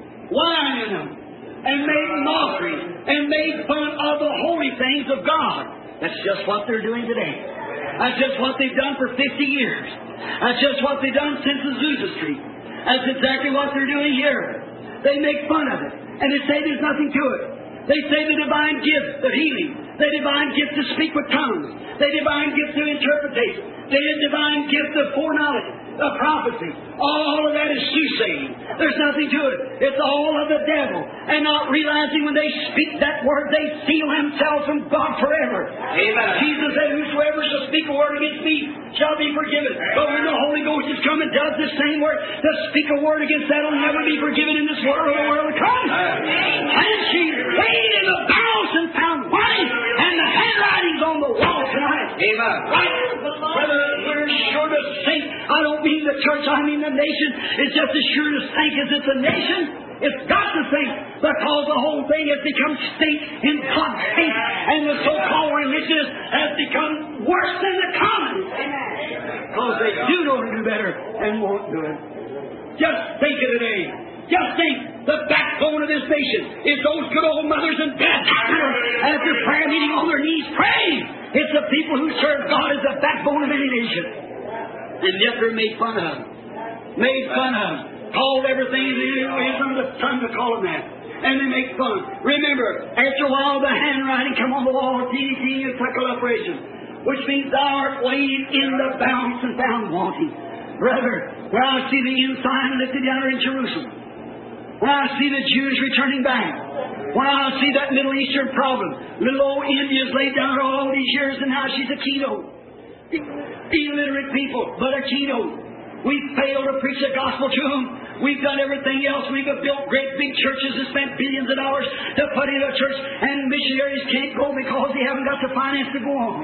wine in them and made mockery and made fun of the holy things of God. That's just what they're doing today. That's just what they've done for 50 years. That's just what they've done since Azusa Street. That's exactly what they're doing here. They make fun of it. And they say there's nothing to it. They say the divine gift of healing, the divine gift to speak with tongues, the divine gift to interpretation, the divine gift of foreknowledge, of prophecy. All of that is soothsaying. There's nothing to it. It's all of the devil. And not realizing when they speak that word, they seal themselves from God forever. Amen. Jesus said, whosoever shall speak a word against me shall be forgiven. But when the Holy Ghost has come and does this same word, to speak a word against that will never be forgiven in this world or the world to come. And she weighed in the balance and found money, and the handwriting's on the wall tonight. Amen. Right? Brother, we're sure to sink. I don't mean the church, I mean the nation. It's just as sure to sink as it's a nation. It's got to sink because the whole thing has become stink in God's hate, and the so-called religious has become worse than the common. Because they do know to do better and won't do it. Just think of today. Just think, the backbone of this nation is those good old mothers and dads after prayer meeting on their knees praying. It's the people who serve God as the backbone of any nation. And yet they're made fun of. Made fun of. Called everything under the sun to call them that. And they make fun. Remember, after a while the handwriting come on the wall, TDT, operation, which means thou art laid in the balance and found wanting. Brother, where I see the ensign lifted down in Jerusalem, when I see the Jews returning back, when I see that Middle Eastern problem, little old India's laid down all these years and now she's a keynote. Illiterate people, but a keynote. We've failed to preach the gospel to them. We've done everything else. We've built great big churches and spent billions of dollars to put in a church, and missionaries can't go because they haven't got the finance to go on.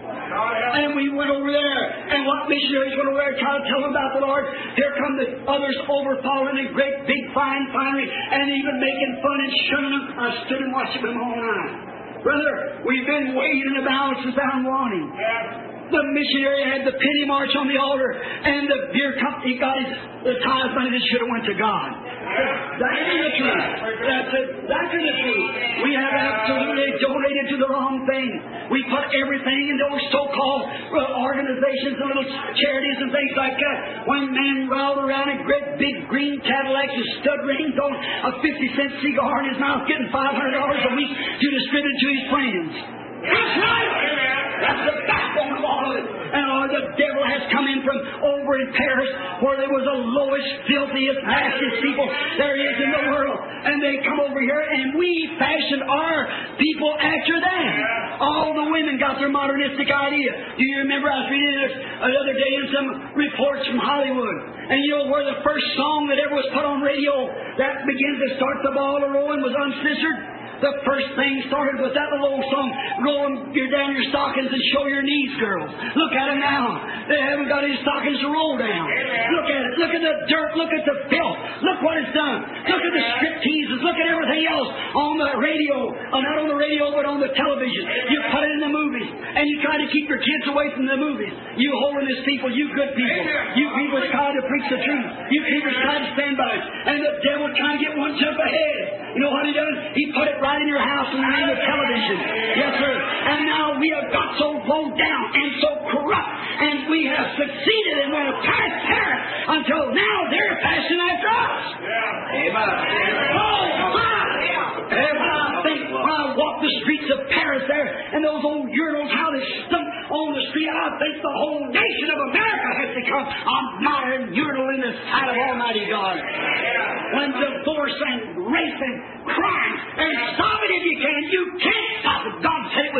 And we went over there, and what missionaries went over there trying to tell them about the Lord? Here come the others overfalling in great big fine finery, and even making fun and shunning them. I stood and watched them all night. Brother, we've been weighing in the balance and found wanting. The missionary had the penny march on the altar, and the beer company got the tithe money that should have went to God. That's the truth. That's exactly the truth. We have absolutely donated to the wrong thing. We put everything in those so-called organizations and little charities and things like that. When men rolled around in great big green Cadillacs with stud rings on, a 50-cent cigar in his mouth, getting $500 a week to distribute to his friends. That's right. That's the backbone of all of it. And the devil has come in from over in Paris, where there was the lowest, filthiest, nastiest people there is in the world. And they come over here, and we fashioned our people after them. All the women got their modernistic idea. Do you remember I was reading this the other day in some reports from Hollywood? And you know where the first song that ever was put on radio that began to start the ball rolling was Uncensored? The first thing started with that little old song, roll down your stockings and show your knees, girls. Look at them now. They haven't got any stockings to roll down. Look at it. Look at the dirt. Look at the filth. Look what it's done. Look at the strip teases. Look at everything else on the radio. Not on the radio, but on the television. You put it in the movies, and you try to keep your kids away from the movies. You holiness people, you good people. You people try to preach the truth. You people try to stand by it. And the devil trying to get one jump ahead. You know what he does? He put it right in your house and in the television. Yes, sir. And now we have got so low down and so corrupt, and we have succeeded and we're transparent until now they're passing after us. Amen. Oh, my! And when I walk the streets of Paris there, and those old urinals, how they stunk on the street, I think the whole nation of America has become a modern urinal in the sight of Almighty God. When divorce and rape and crime, and stop it if you can. You can't stop it. God said it would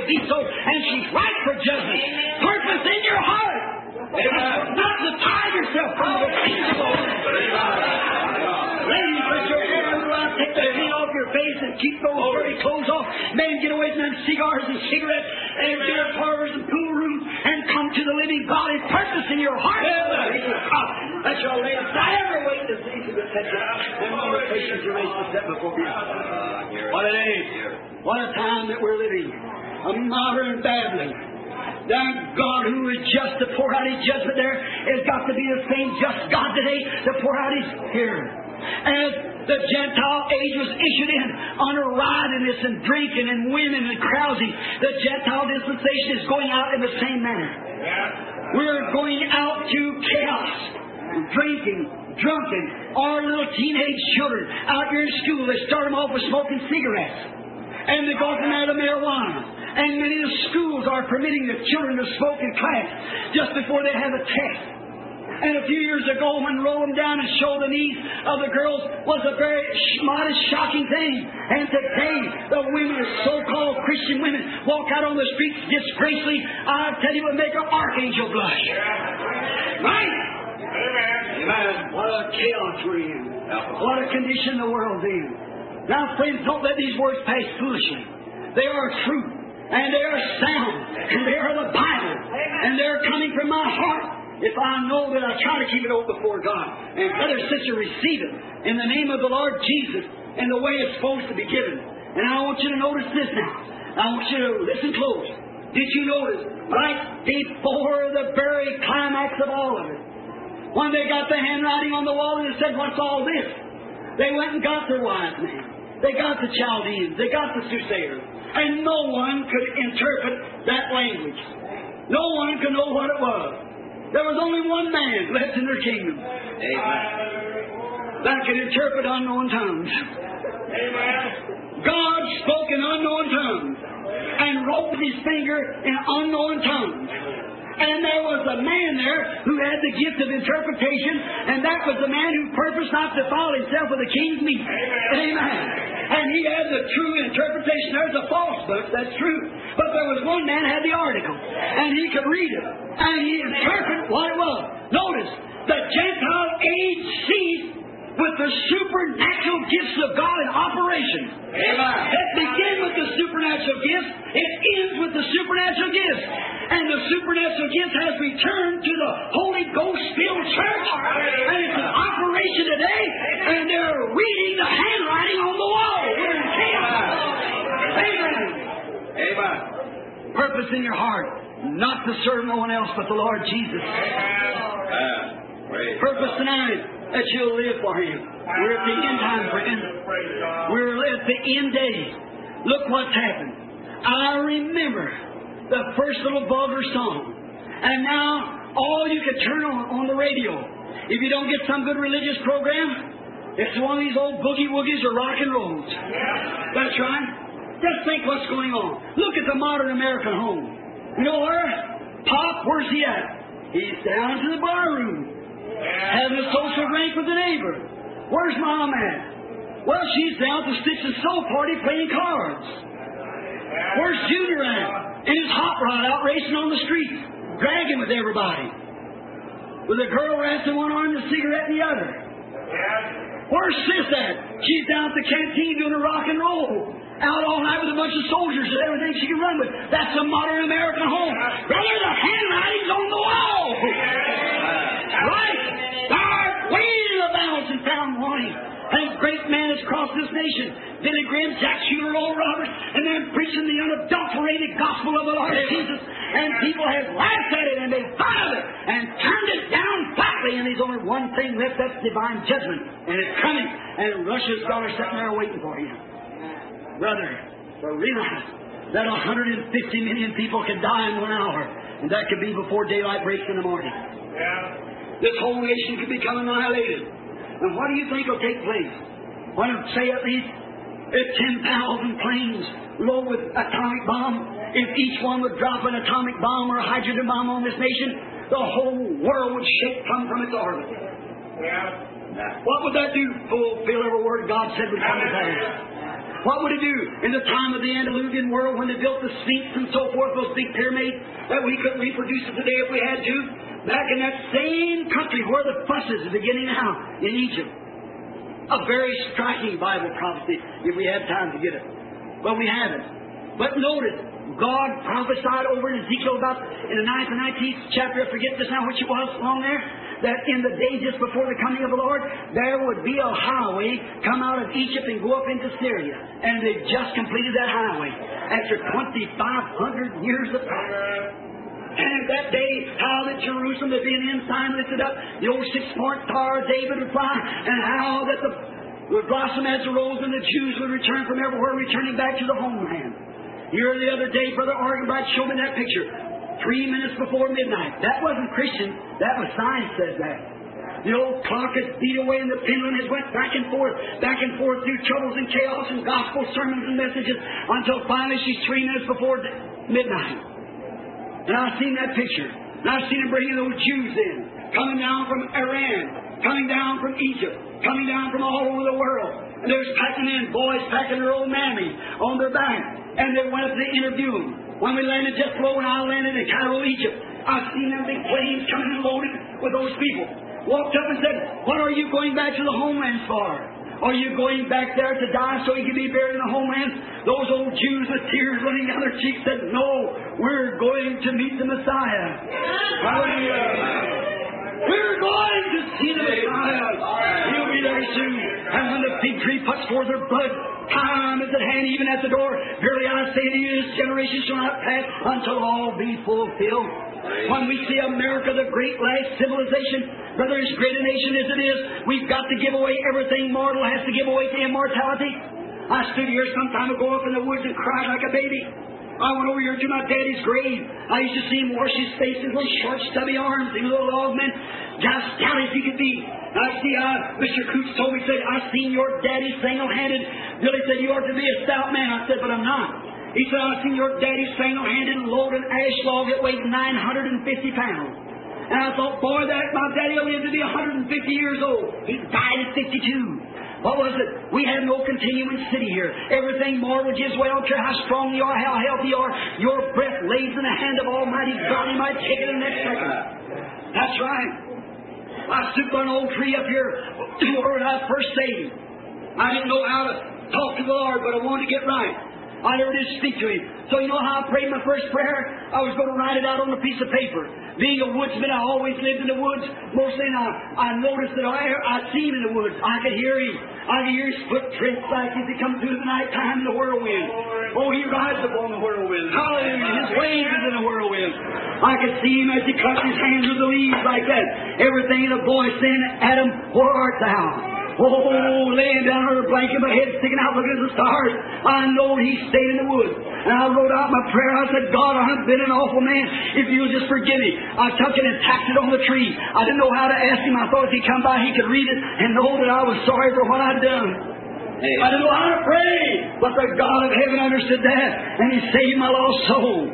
to be so, and she's right for judgment. Purpose in your heart. Not to tie yourself from the things of the Lord. Ladies, let your hair out, take the paint off your face and keep those dirty clothes off. Men, get away from them cigars and cigarettes and beer parlors and pool rooms and come to the living God and purpose in your heart. That's your ladies. I ever wait to see to the touch and conversations you raised to set before you. What a day. What a time that we're living. A modern Babylon. Thank God who is just to pour out His judgment there has got to be the same just God today to pour out His here. As the Gentile age was issued in under riotous and drinking and women and carousing, the Gentile dispensation is going out in the same manner. We're going out to chaos, drinking, drunken, our little teenage children out here in school. They start them off with smoking cigarettes, and they go from there to marijuana. And many of the schools are permitting the children to smoke in class just before they have a test. And a few years ago, when roll them down and show the knees of the girls was a very modest, shocking thing. And today, the women, so-called Christian women, walk out on the streets disgracefully. I tell you, it would make an archangel blush. Right? Amen. What a chaos we're in. What a condition the world's in. Now, friends, don't let these words pass foolishly. They are truth, and they are sound, and they are the Bible, and they're coming from my heart. If I know that I try to keep it open before God. And brother, sister, receive it in the name of the Lord Jesus and the way it's supposed to be given. And I want you to notice this now. I want you to listen close. Did you notice right before the very climax of all of it, when they got the handwriting on the wall and it said, "What's all this?" They went and got their wise men. They got the Chaldeans. They got the soothsayers. And no one could interpret that language. No one could know what it was. There was only one man left in their kingdom. Amen. That could interpret unknown tongues. Amen. God spoke in unknown tongues and wrote with His finger in unknown tongues. And there was a man there who had the gift of interpretation, and that was the man who purposed not to defile himself with the king's meat. Amen. And he had the true interpretation. There's a false book, that's true. But there was one man who had the article, and he could read it, and he interpreted what it was. Notice, the Gentile age ceased with the supernatural gifts of God in operation. Amen. It begins with the supernatural gifts. It ends with the supernatural gifts. And the supernatural gift has returned to the Holy Ghost-filled church. And it's in operation today. And they're reading the handwriting on the wall. We're in chaos. Amen. Amen. Purpose in your heart, not to serve no one else but the Lord Jesus. Purpose tonight that you'll live for Him. We're at the end time, friend. We're at the end days. Look what's happened. I remember the first little vulgar song. And now, all you can turn on the radio. If you don't get some good religious program, it's one of these old boogie-woogies or rock and rolls. That's right. Just think what's going on. Look at the modern American home. You know where? Pop, where's he at? He's down to the bar room, having a social drink with the neighbor. Where's Mom at? Well, she's down at the Stitch and Sew party playing cards. Where's Junior at? In his hot rod out racing on the street, dragging with everybody. With a girl wrapped in one arm and a cigarette in the other. Where's Sis at? She's down at the canteen doing a rock and roll. Out all night with a bunch of soldiers and everything she can run with. That's a modern American home. Brother, the handwriting's on the wall. Right? Our way to the balance and found wanting. And great men has crossed this nation. Billy Graham, Jack Shooter, Oral Roberts, and then preaching the unadulterated gospel of the Lord Jesus. And people have laughed at it and they thought of it and turned it down flatly. And there's only one thing left, that's divine judgment. And it's coming. And Russia's got her sitting there waiting for you. Brother, to realize that 150 million people can die in 1 hour. And that could be before daylight breaks in the morning. This whole nation could become annihilated. And what do you think will take place? When, say, at least 10,000 planes loaded with atomic bomb, if each one would drop an atomic bomb or a hydrogen bomb on this nation, the whole world would shake from its orbit. What would that do? Fulfill every word God said would come to pass. What would it do in the time of the Antediluvian world when they built the Sphinx and so forth, those big pyramids, that we couldn't reproduce it today if we had to? Back in that same country where the fusses are beginning now, in Egypt. A very striking Bible prophecy, if we had time to get it. But we haven't. But notice, God prophesied over in Ezekiel about, in the 9th and 19th chapter, I forget just now which it was along there, that in the day just before the coming of the Lord, there would be a highway come out of Egypt and go up into Syria. And they just completed that highway after 2,500 years of time. And at that day, how that Jerusalem would be an ensign lifted up, the old 6-point star David would fly, and how that would blossom as a rose, and the Jews would return from everywhere, returning back to the homeland. Here the other day, Brother Argenbright showed me that picture. 3 minutes before midnight. That wasn't Christian. That was science says that. The old clock has beat away and the pendulum has went back and forth through troubles and chaos and gospel sermons and messages until finally she's 3 minutes before midnight. And I've seen that picture. And I've seen them bringing those Jews in, coming down from Iran, coming down from Egypt, coming down from all over the world. And there's packing in, boys packing their old mammies on their back. And they went up to interview them. When we landed just below, when I landed in Cairo, Egypt, I've seen them big planes coming and loaded with those people. Walked up and said, "What are you going back to the homelands for? Are you going back there to die so you can be buried in the homeland?" Those old Jews with tears running down their cheeks said, "No, we're going to meet the Messiah." Hallelujah. We're going to see the Messiah. He'll be there soon. And when the fig tree puts forth her bud, time is at hand, even at the door. Verily I say to you, this generation shall not pass until all be fulfilled. When we see America, the great last civilization, brother, as great a nation as it is, we've got to give away everything mortal has to give away to immortality. I stood here some time ago up in the woods and cried like a baby. I went over here to my daddy's grave. I used to see him wash his face in those short, stubby arms. He was a log man, just stout as he could be. I see Mr. Coots told me, said, "I've seen your daddy single-handed." Billy said, "You ought to be a stout man." I said, "But I'm not." He said, "I've seen your daddy single-handed load an ash log that weighed 950 pounds. And I thought, boy, my daddy will live to be 150 years old. He died at 52. What was it? We have no continuing city here. Everything mortal gives way. I don't care how strong you are, how healthy you are. Your breath lays in the hand of Almighty God. He might take it in the next second. That's right. I stood by an old tree up here where I first saved. I didn't know how to talk to the Lord, but I wanted to get right. I never did speak to Him. So you know how I prayed my first prayer? I was going to write it out on a piece of paper. Being a woodsman, I always lived in the woods. Mostly, and I noticed that I'd see Him in the woods. I could hear Him. I could hear His footprints like as He come through the night time in the whirlwind. Oh, He rides upon the whirlwind. Hallelujah. His waves is in the whirlwind. I could see Him as He clapped His hands with the leaves like that. Everything in the voice saying, "Adam, where art thou?" Oh, laying down on her blanket, my head sticking out, looking at the stars. I know He stayed in the woods. And I wrote out my prayer. I said, "God, I've been an awful man. If You'll just forgive me." I took it and tacked it on the tree. I didn't know how to ask Him. I thought if He come by, He could read it and know that I was sorry for what I'd done. I didn't know how to pray. But the God of heaven understood that, and He saved my lost soul.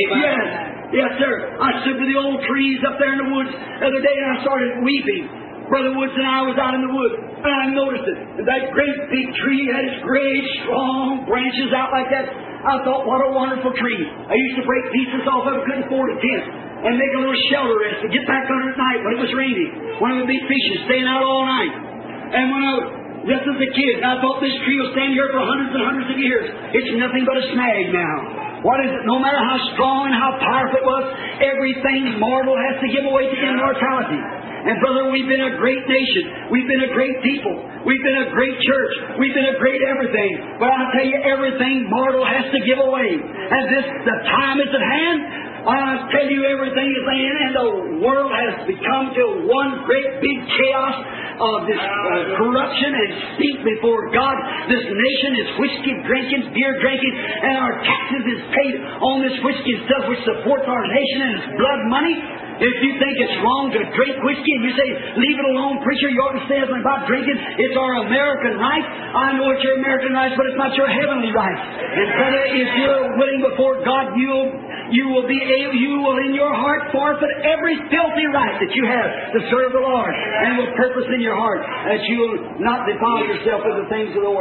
Amen. Yes, sir. I stood with the old trees up there in the woods the other day, and I started weeping. Brother Woods and I was out in the woods, and I noticed it. That great big tree had its great, strong branches out like that. I thought, what a wonderful tree. I used to break pieces off of it, couldn't afford a tent, and make a little shelter rest to get back under at night when it was raining. When it would be fishing, staying out all night. And when I was just as a kid, I thought this tree will stand here for hundreds and hundreds of years. It's nothing but a snag now. What is it? No matter how strong and how powerful it was, everything mortal has to give away to immortality. And brother, we've been a great nation. We've been a great people. We've been a great church. We've been a great everything. But I'll tell you, everything mortal has to give away. And the time is at hand. I tell you, everything is at hand, and the world has become to one great big chaos of this corruption and stink before God. This nation is whiskey drinking, beer drinking, and our taxes is paid on this whiskey and stuff which supports our nation and its blood money. If you think it's wrong to drink whiskey and you say, "Leave it alone, preacher, you ought to say something about drinking. It's our American right." I know it's your American right, but it's not your heavenly right. And brother, if you're willing before God, you will in your heart forfeit every filthy right that you have to serve the Lord, and will purpose in your heart that you will not defile yourself with the things of the world.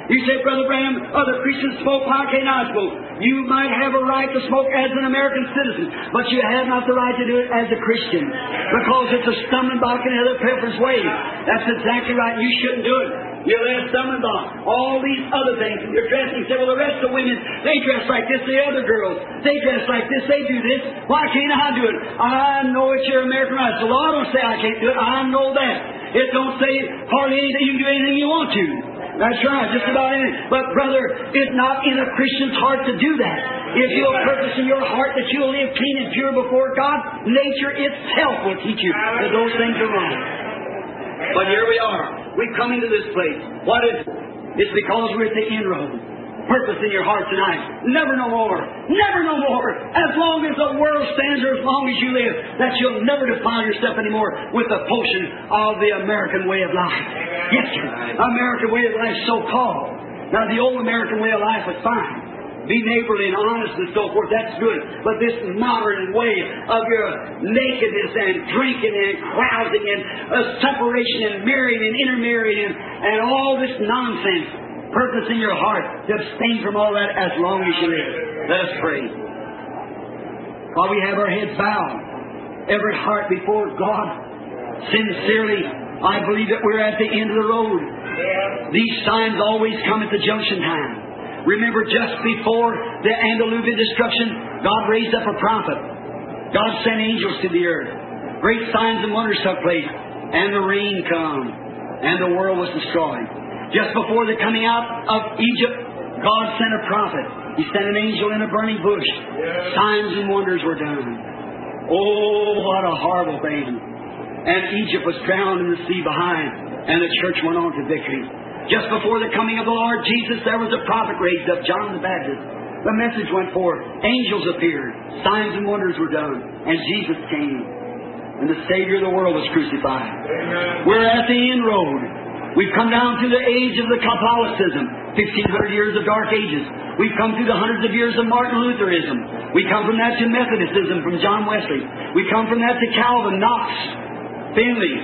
You say, Brother Branham, other Christians smoke, why can't I smoke? You might have a right to smoke as an American citizen, but you have not the right to do it as a Christian, because it's a stumbling block in another preference way. That's exactly right. You shouldn't do it. You're a stumbling block. All these other things. You're dressing. You say, well, the rest of the women, they dress like this. The other girls, they dress like this. They do this. Why can't I do it? I know it's your American right. The law don't say I can't do it. I know that. It don't say hardly anything. You can do anything you want to. That's right, just about anything. But, brother, it's not in a Christian's heart to do that. If you'll purpose in your heart that you'll live clean and pure before God, nature itself will teach you that those things are wrong. But here we are. We've come into this place. What is it? It's because we're at the inroad. Purpose in your heart tonight. Never no more. Never no more. As long as the world stands or as long as you live, that you'll never defile yourself anymore with the potion of the American way of life. Yes, sir. American way of life, so-called. Now, the old American way of life was fine. Be neighborly and honest and so forth, that's good. But this modern way of your nakedness and drinking and carousing and separation and marrying and intermarrying and all this nonsense, purpose in your heart to abstain from all that as long as you live. Let us pray. While we have our heads bowed, every heart before God, sincerely, I believe that we're at the end of the road. These signs always come at the junction time. Remember, just before the Antediluvian destruction, God raised up a prophet. God sent angels to the earth. Great signs and wonders took place. And the rain come. And the world was destroyed. Just before the coming out of Egypt, God sent a prophet. He sent an angel in a burning bush. Signs and wonders were done. Oh, what a horrible thing. And Egypt was drowned in the sea behind. And the church went on to victory. Just before the coming of the Lord Jesus, there was a prophet raised up, John the Baptist. The message went forth. Angels appeared. Signs and wonders were done. And Jesus came. And the Savior of the world was crucified. Amen. We're at the inroad. We've come down through the age of the Catholicism, 1,500 years of dark ages. We've come through the hundreds of years of Martin Lutherism. We come from that to Methodism from John Wesley. We come from that to Calvin, Knox, Finley,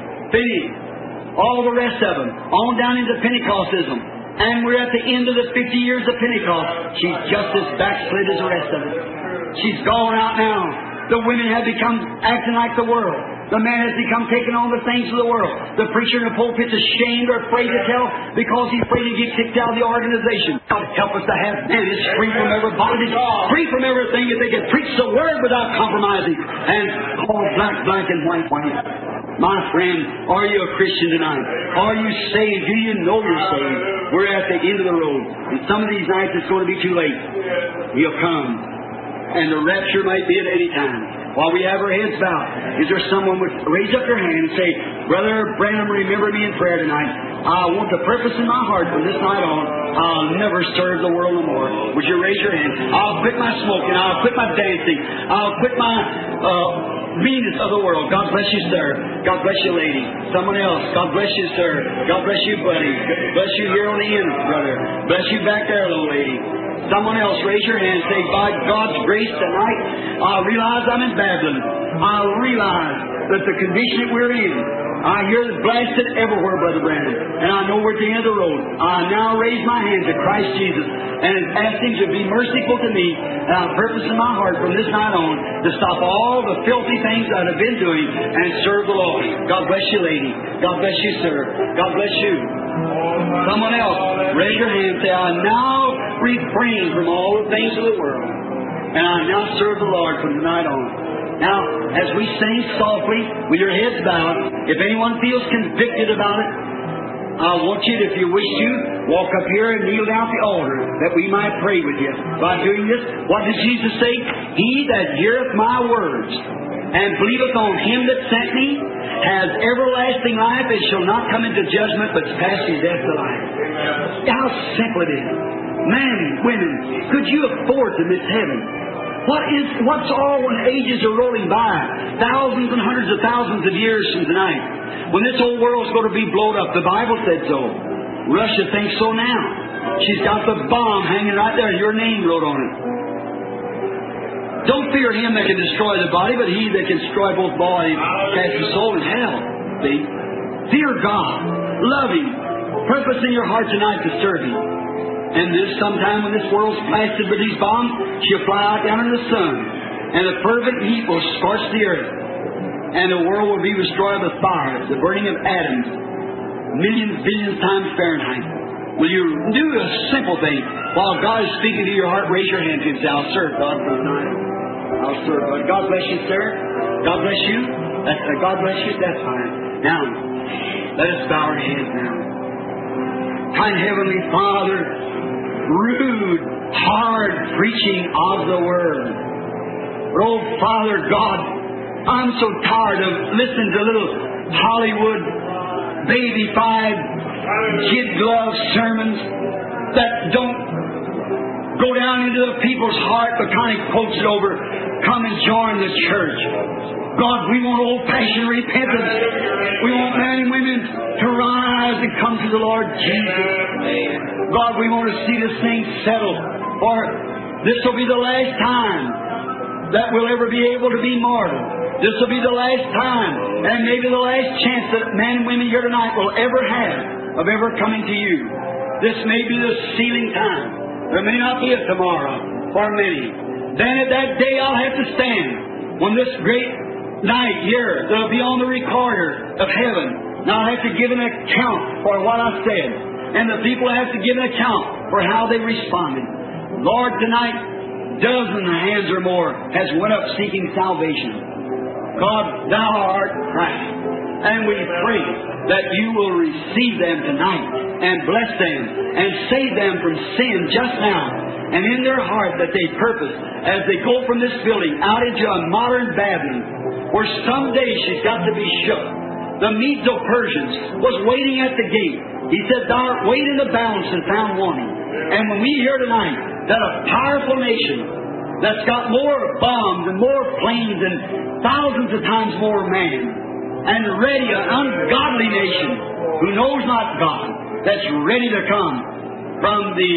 all the rest of them, on down into Pentecostalism. And we're at the end of the 50 years of Pentecost. She's just as backslid as the rest of it. She's gone out now. The women have become acting like the world. The man has become taking on the things of the world. The preacher in the pulpit's ashamed or afraid to tell because he's afraid to get kicked out of the organization. God help us to have men is free from every bondage, free from everything, that they can preach the Word without compromising, and call black, black, and white, white. My friend, are you a Christian tonight? Are you saved? Do you know you're saved? We're at the end of the road. And some of these nights it's going to be too late. He'll come. And the rapture might be at any time. While we have our heads bowed, is there someone would raise up their hand and say, Brother Branham, remember me in prayer tonight. I want the purpose in my heart from this night on. I'll never serve the world no more. Would you raise your hand? I'll quit my smoking. I'll quit my dancing. I'll quit my meanness of the world. God bless you, sir. God bless you, lady. Someone else. God bless you, sir. God bless you, buddy. Bless you here on the end, brother. Bless you back there, little lady. Someone else, raise your hand and say, by God's grace tonight, I realize I'm in Babylon. I realize that the condition that we're in, I hear it blasted everywhere, Brother Branham. And I know we're at the end of the road. I now raise my hand to Christ Jesus and ask Him to be merciful to me. And I purpose in my heart from this night on to stop all the filthy things that I've been doing and serve the Lord. God bless you, lady. God bless you, sir. God bless you. Someone else, raise your hand and say, I now refrain from all the things of the world. And I now serve the Lord from tonight on. Now, as we sing softly, with your heads bowed, if anyone feels convicted about it, I want you, if you wish to, walk up here and kneel down at the altar, that we might pray with you. By doing this, what did Jesus say? He that heareth my words and believeth on Him that sent me has everlasting life and shall not come into judgment, but pass from death to life. How simple it is. Men, women, could you afford to miss heaven? What's all when ages are rolling by? Thousands and hundreds of thousands of years from tonight. When this whole world's going to be blown up. The Bible said so. Russia thinks so now. She's got the bomb hanging right there, your name wrote on it. Don't fear him that can destroy the body, but he that can destroy both body, cast the soul in hell. See? Fear God. Love Him. purpose in your heart tonight to serve Him. And this sometime when this world's blasted with these bombs, she'll fly out down in the sun, and the fervent heat will scorch the earth, and the world will be destroyed with fire, the burning of atoms, millions, billions times Fahrenheit. Will you do a simple thing? While God is speaking to your heart, raise your hand to Him and say, I'll serve God for tonight. I'll serve God. God bless you, sir. God bless you. God bless you. That's fine. Now, let us bow our heads now. Kind Heavenly Father, rude, hard preaching of the Word. Oh, Father God, I'm so tired of listening to little Hollywood baby-fied kid glove sermons that don't go down into the people's heart but kind of quotes it over. Come and join the church. God, we want old-fashioned repentance. We want men and women to rise and come to the Lord Jesus. God, we want to see this thing settled. For this will be the last time that we'll ever be able to be mortal. This will be the last time, and maybe the last chance that men and women here tonight will ever have of ever coming to you. This may be the sealing time. There may not be a tomorrow for many. Then at that day I'll have to stand when this great night here that'll be on the recorder of heaven. Now I'll have to give an account for what I said. And the people have to give an account for how they responded. Lord, tonight, dozens of hands or more has went up seeking salvation. God, Thou art Christ. And we pray that You will receive them tonight and bless them and save them from sin just now. And in their heart that they purpose as they go from this building out into a modern Babylon, where someday she's got to be shook. The Medo-Persians was waiting at the gate. He said, Thou art weighed in the balance and found wanting. And when we hear tonight that a powerful nation that's got more bombs and more planes and thousands of times more man, and ready, an ungodly nation who knows not God, that's ready to come from the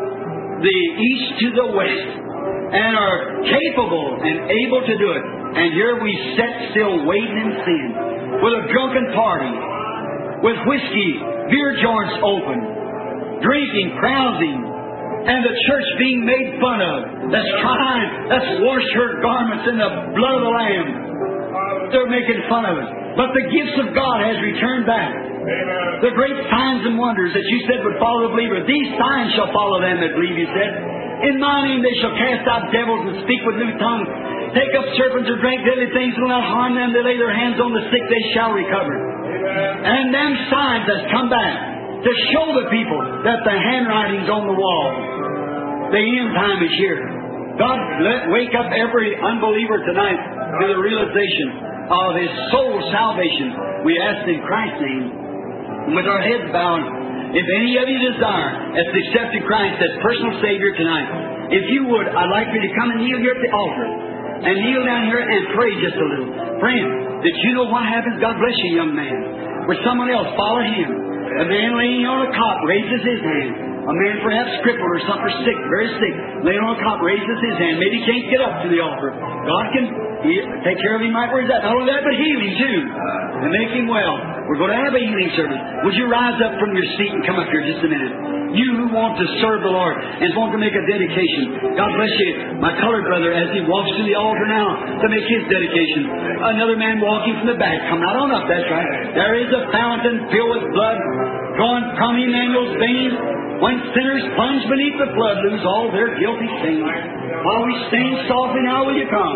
east to the west, and are capable and able to do it. And here we sit still waiting in sin, with a drunken party, with whiskey, beer joints open, drinking, carousing, and the church being made fun of, that's washed her garments in the blood of the Lamb. They're making fun of it. But the gifts of God has returned back. Amen. The great signs and wonders that You said would follow the believer. These signs shall follow them that believe, You said. In My name they shall cast out devils and speak with new tongues. Take up serpents and drink deadly things will not harm them. They lay their hands on the sick, they shall recover. Amen. And them signs has come back to show the people that the handwriting's on the wall. The end time is here. God, wake up every unbeliever tonight to the realization of his soul's salvation. We ask in Christ's name, with our heads bowed, if any of you desire, as accepted Christ as personal Savior tonight, if you would, I'd like you to come and kneel here at the altar, and kneel down here and pray just a little. Friend, did you know what happens? God bless you, young man. With someone else, follow him. A man laying on a cot raises his hand. A man perhaps crippled or something sick, very sick, laying on a cot raises his hand. Maybe he can't get up to the altar. God can take care of him right where he's at. Not only that, but heal him too. And make him well. We're going to have a healing service. Would you rise up from your seat and come up here just a minute? You who want to serve the Lord and want to make a dedication. God bless you. My colored brother, as he walks to the altar now to make his dedication. Another man walking from the back. Come right on up, that's right. There is a fountain filled with blood going from Emmanuel's veins. When sinners plunge beneath the flood, lose all their guilty stains. While we sing softly, now will you come?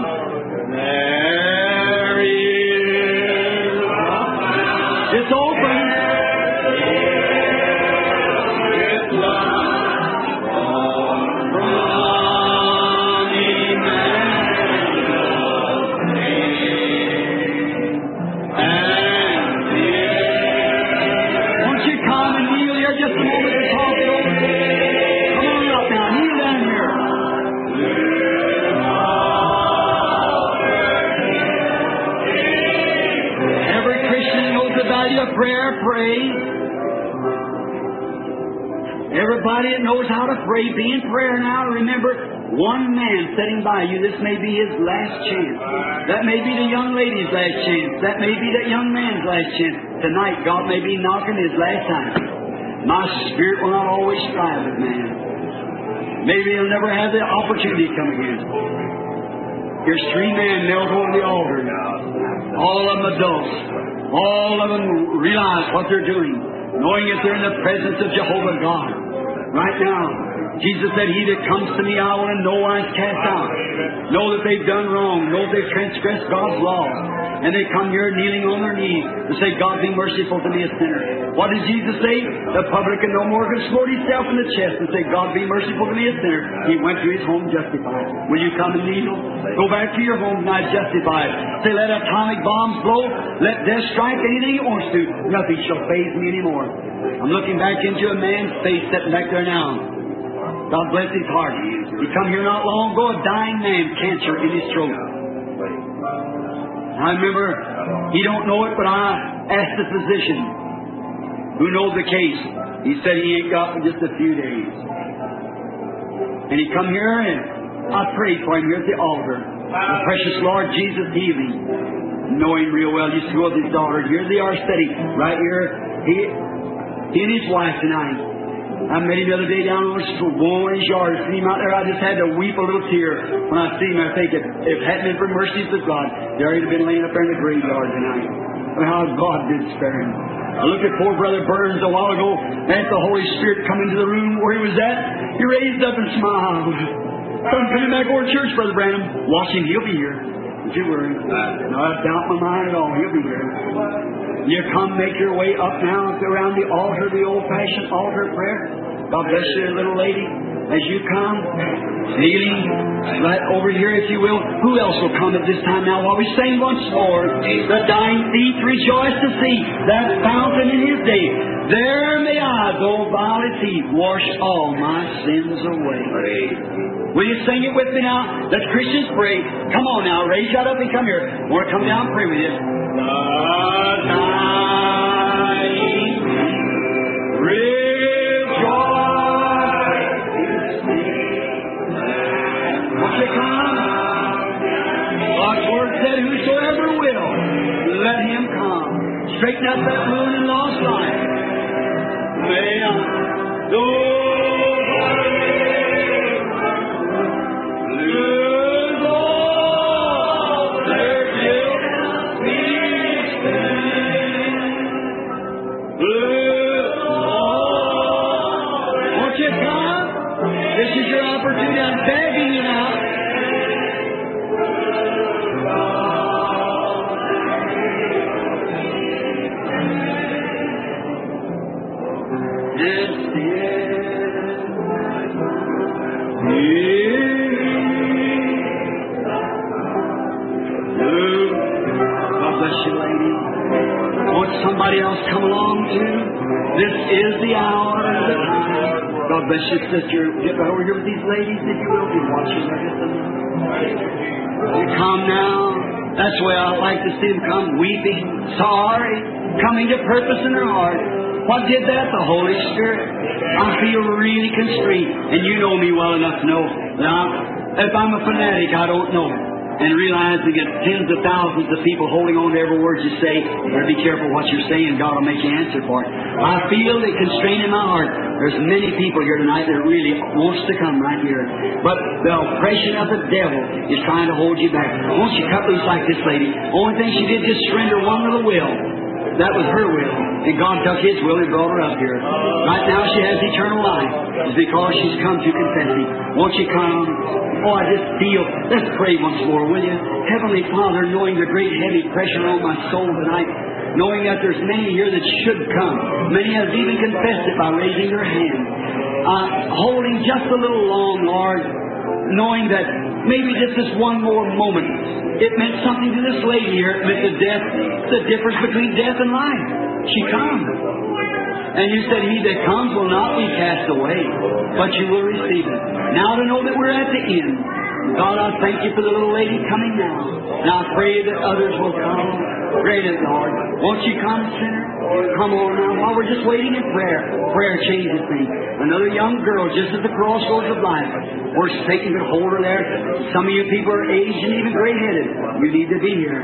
There is a fountain. It's open. It's love from Emmanuel's veins. And won't you come and kneel here just a moment to talk it over? Come on up now, kneel down here. Every Christian knows the value of prayer, pray. Everybody that knows how to pray, be in prayer now. Remember, one man sitting by you, this may be his last chance. That may be the young lady's last chance. That may be that young man's last chance. Tonight, God may be knocking his last time. My spirit will not always strive with man. Maybe he'll never have the opportunity to come again. Here's 3 men knelt over the altar. All of them adults. All of them realize what they're doing, knowing that they're in the presence of Jehovah God. Right now, Jesus said, He that comes to me, I will in no wise cast out. Know that they've done wrong. Know that they've transgressed God's law. And they come here kneeling on their knees to say, God be merciful to me, a sinner. What did Jesus say? The publican no more could smote himself in the chest and say, God be merciful to me, a sinner. He went to his home justified. Will you come and kneel? Go back to your home tonight justified. Say, let atomic bombs blow. Let death strike anything it wants to. Nothing shall faze me anymore. I'm looking back into a man's face sitting back there now. God bless his heart. He come here not long ago, a dying man, cancer in his throat. I remember, he don't know it, but I asked the physician who knows the case. He said he ain't got just a few days. And he come here and I prayed for him here at the altar. The precious Lord Jesus heal him. Know him real well. Used to go with his daughter. Here they are steady. Right here. He and his wife tonight. I met him the other day down on the street, in his yard. I see him out there. I just had to weep a little tear when I see him. I think if it hadn't been for mercies of God, there he'd have been laying up there in the graveyard tonight. How God did spare him. I looked at poor Brother Burns a while ago, and the Holy Spirit come into the room where he was at. He raised up and smiled. I'm coming back over to church, Brother Branham. Watch him. He'll be here. Don't you worry. No, I doubt my mind at all. He'll be here. You come, make your way up now around the altar, the old-fashioned altar of prayer. God bless you, little lady. As you come, kneeling right over here, if you will. Who else will come at this time now while we sing once more? The dying thief rejoiced to see that fountain in his day. There may I, though vile as he, wash all my sins away. Will you sing it with me now? Let's Christians pray. Come on now, raise that up and come here. I want to come down and pray with you. The dying rejoice to see. Won't you come? God's word said, whosoever will, let him come. Straighten up that moon and lost life. May I lose all their guilt, peace, lose all. Won't you come? This is your opportunity. I'm begging you now. Somebody else come along too. This is the hour and the time. God bless you, sister. Get over here with these ladies, if you will. Be watching them just a minute. You come now. That's the way I like to see them come, weeping, sorry, coming to purpose in their heart. What did that? The Holy Spirit. I feel really constrained, and you know me well enough to know that if I'm a fanatic, I don't know it. And realizing that tens of thousands of people holding on to every word you say, you better be careful what you're saying, God will make you answer for it. I feel the constraint in my heart. There's many people here tonight that really wants to come right here. But the oppression of the devil is trying to hold you back. Won't you cut loose like this lady? Only thing she did just surrender one little will. That was her will. And God took His will and brought her up here. Right now she has eternal life. It's because she's come to confess Him. Won't you come? Oh, I just feel. Let's pray once more, will you? Heavenly Father, knowing the great heavy pressure on my soul tonight, knowing that there's many here that should come. Many have even confessed it by raising their hand. Holding just a little long, Lord, knowing that maybe just this one more moment, it meant something to this lady here. It meant the death, the difference between death and life. She comes. And you said, He that comes will not be cast away, but you will receive it. Now to know that we're at the end. God, I thank you for the little lady coming now. And I pray that others will come. Pray it, Lord. Won't you come, sinner? Come on now, while we're just waiting in prayer. Prayer changes things. Another young girl just at the crossroads of life, where Satan could hold her there. Some of you people are aged and even gray-headed. You need to be here.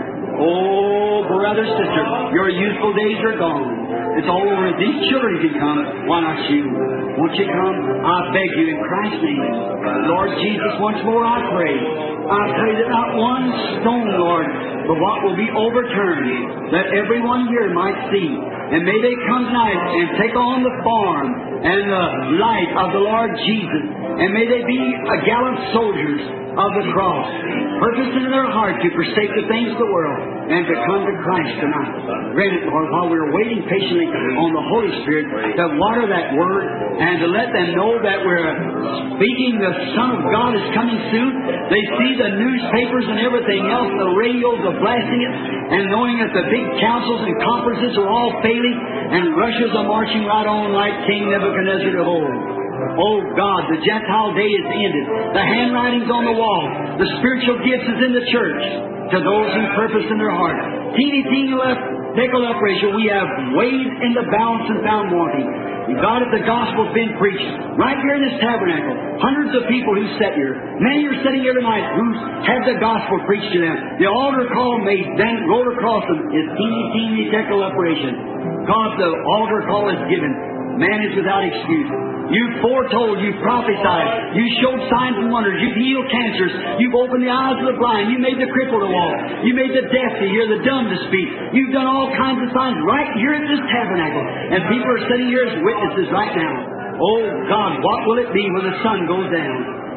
Oh, brother, sister, your youthful days are gone. It's all over. These children can come. Why not you? Won't you come? I beg you in Christ's name. Lord Jesus, once more I pray. I pray that not one stone, Lord, but what will be overturned, that everyone here might see. And may they come tonight and take on the form and the light of the Lord Jesus. And may they be gallant soldiers of the cross, purposing in their heart to forsake the things of the world and to come to Christ tonight. Grant it, Lord, while we're waiting patiently on the Holy Spirit to water that Word and to let them know that we're speaking the Son of God is coming soon. They see the newspapers and everything else, the radios are blasting it, and knowing that the big councils and conferences are all failing and Russia's are marching right on like King Nebuchadnezzar of old. Oh God, the Gentile day is ended. The handwriting's on the wall. The spiritual gifts is in the church to those who purpose in their heart. Teeny left, nickel up ratio, we have weighed in the balance and found wanting. God, if the gospel's been preached right here in this tabernacle, hundreds of people who sit here, many are sitting here tonight who had the gospel preached to them. The altar call made, then rolled across them is teeny nickel operation. God, the altar call is given. Man is without excuse. You've foretold, you've prophesied, you showed signs and wonders, you've healed cancers, you've opened the eyes of the blind, you made the cripple to walk, you made the deaf to hear, the dumb to speak. You've done all kinds of signs right here at this tabernacle. And people are sitting here as witnesses right now. Oh God, what will it be when the sun goes down?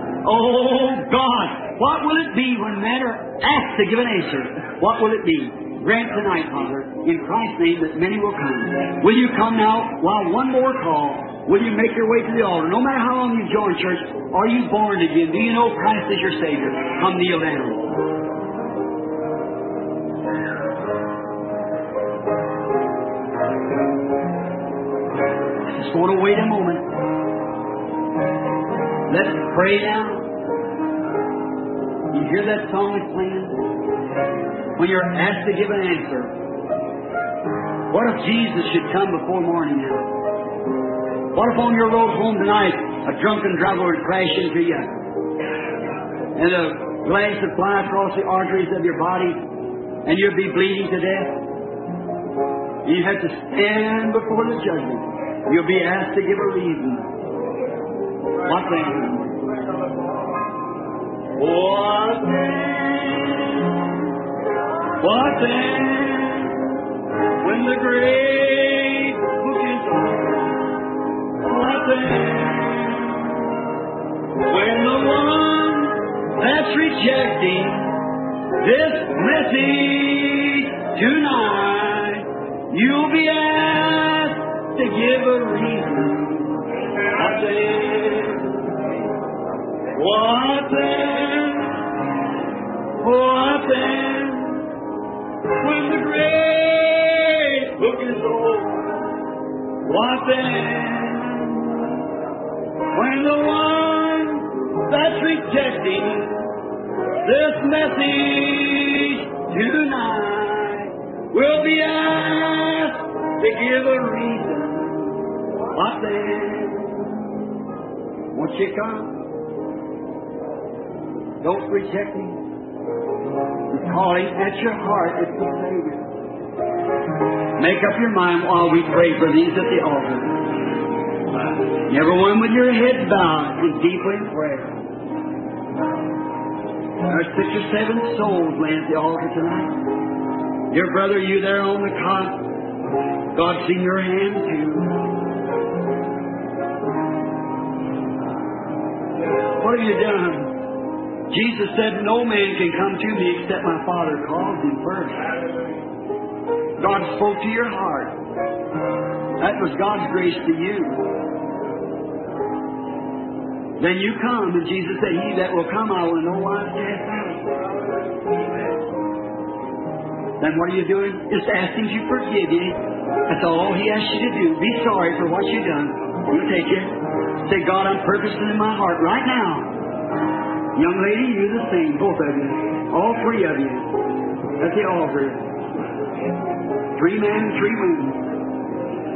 Oh God, what will it be when men are asked to give an answer? What will it be? Grant tonight, Father, in Christ's name, that many will come. Will you come now? While one more call. Will you make your way to the altar? No matter how long you've joined church, are you born again? Do you know Christ is your Savior? Come kneel down. I just want to wait a moment. Let's pray now. You hear that song that's playing? When you're asked to give an answer. What if Jesus should come before morning now? What if on your road home tonight a drunken driver would crash into you and a glass would fly across the arteries of your body and you'd be bleeding to death? You have to stand before the judgment. You'll be asked to give a reason. What then? What then? What then? When the great book is over. What then? When the one that's rejecting this message tonight, you'll be asked to give a reason. What then? What then? What then? When the great book is over. What then? When the one that's rejecting this message tonight will be asked to give a reason. What then? Won't you come? Don't reject me. He's calling at your heart. It's the Savior. Make up your mind while we pray for these at the altar. Everyone with your head bowed and deeply in prayer. There are 6 or 7 souls laying at the altar tonight. Dear brother, you there on the cot, God's seen your hand too. What have you done? Jesus said, no man can come to me except my Father calls him first. God spoke to your heart. That was God's grace to you. Then you come, and Jesus said, he that will come, I will in no wise cast out. Then what are you doing? Just asking you to forgive you. That's all He asks you to do. Be sorry for what you've done. You take it. Say, God, I'm purposing in my heart right now. Young lady, you the same, both of you. All 3 of you. At the altar. 3 men and 3 women.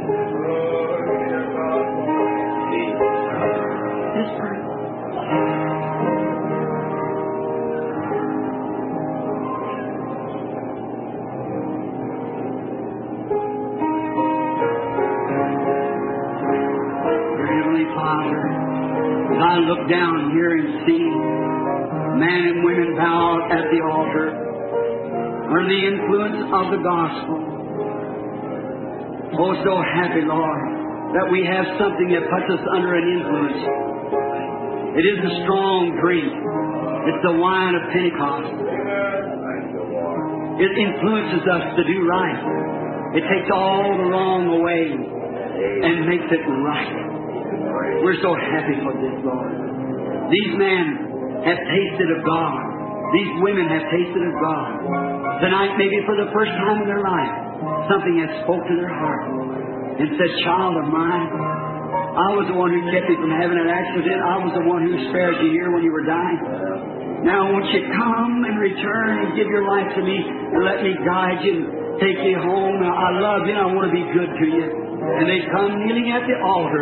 Just pray. Dear Heavenly Father, as I look down here and see men and women bow at the altar under the influence of the gospel. Oh, so happy, Lord, that we have something that puts us under an influence. It is a strong drink. It's the wine of Pentecost. It influences us to do right. It takes all the wrong away and makes it right. We're so happy for this, Lord. These men have tasted of God. These women have tasted of God. Tonight, maybe for the first time in their life, something has spoke to their heart and said, child of mine, I was the one who kept you from having an accident. I was the one who spared you here when you were dying. Now, won't you come and return and give your life to me and let me guide you and take you home? Now, I love you and I want to be good to you. And they come kneeling at the altar,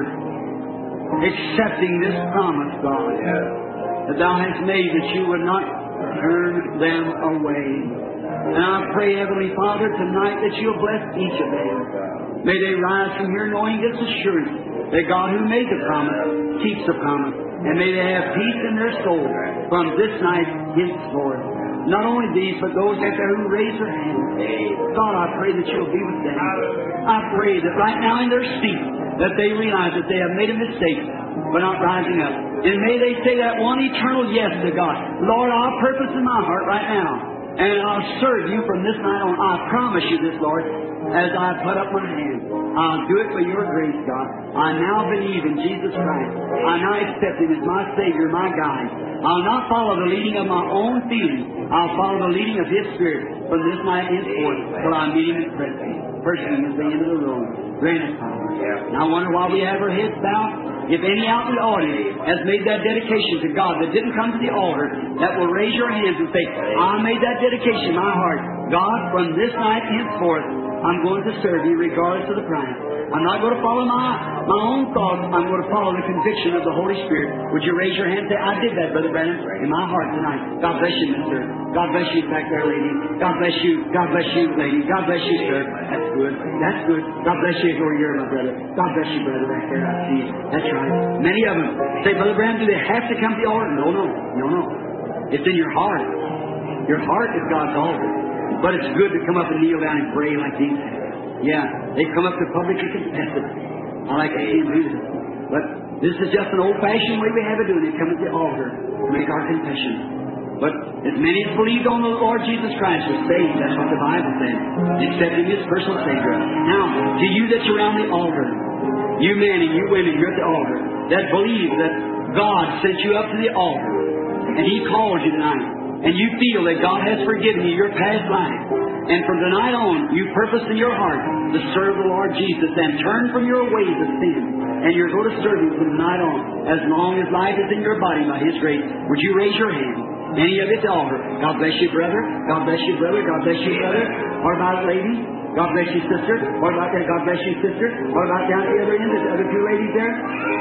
accepting this promise, God, that Thou hast made, that you would not turn them away. And I pray, Heavenly Father, tonight that You'll bless each of them. May they rise from here knowing this assurance that God who made the promise keeps the promise. And may they have peace in their soul from this night henceforth. Not only these, but those out there who raise their hands. God, I pray that You'll be with them. I pray that right now in their seat, that they realize that they have made a mistake by not rising up. And may they say that one eternal yes to God. Lord, I'll purpose in my heart right now, and I'll serve You from this night on. I promise You this, Lord, as I put up my hand. I'll do it for Your grace, God. I now believe in Jesus Christ. I now accept Him as my Savior, my guide. I'll not follow the leading of my own feelings. I'll follow the leading of His Spirit from this night henceforth till I meet Him in person. Personally at the end of the road. Grant us power. And I wonder why we have our heads bowed. If any out in the audience has made that dedication to God that didn't come to the altar, that will raise your hands and say, I made that dedication in my heart. God, from this night henceforth, I'm going to serve You regardless of the price. I'm not going to follow my own thoughts. I'm going to follow the conviction of the Holy Spirit. Would you raise your hand and say, I did that, Brother Brandon, in my heart tonight. God bless you, mister. God bless you back there, lady. God bless you. God bless you, lady. God bless you, sir. That's good. That's good. God bless you over here, my brother. God bless you, brother, back there. I see you. That's right. Many of them say, Brother Brandon, do they have to come to the altar? No, no. No, no. It's in your heart. Your heart is God's altar. But it's good to come up and kneel down and pray like these. Yeah, they come up to publicly confess it. I like to see them do this. But this is just an old-fashioned way we have of doing it. Come to the altar to make our confession. But as many as believed on the Lord Jesus Christ were saved. That's what the Bible says. Accepting His personal Savior. Now, to you that's around the altar, you men and you women, you're at the altar, that believe that God sent you up to the altar, and He called you tonight, and you feel that God has forgiven you your past life, and from tonight on, you purpose in your heart to serve the Lord Jesus and turn from your ways of sin, and you're going to serve Him from tonight on, as long as life is in your body by His grace. Would you raise your hand? Any of it to altar. God bless you, brother. God bless you, brother. God bless you, brother. What about lady? God bless you, sister. What about that? God bless you, sister. What about down at the other end? There's the other two ladies there.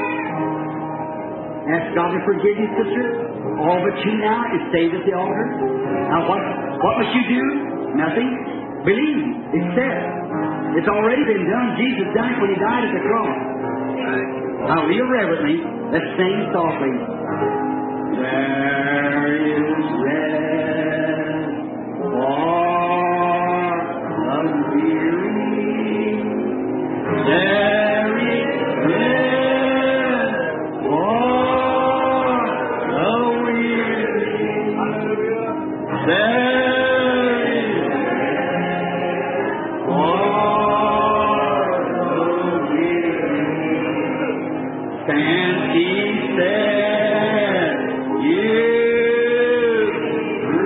Ask God to forgive you, sister. All but you now is saved at the altar. Now what must you do? Nothing. Believe. Accept. It's already been done. Jesus done it when He died at the cross. Now real reverently, let's sing softly. There is rest for the weary. There is rest for the weary. There is rest for the weary. Stand ye stead. You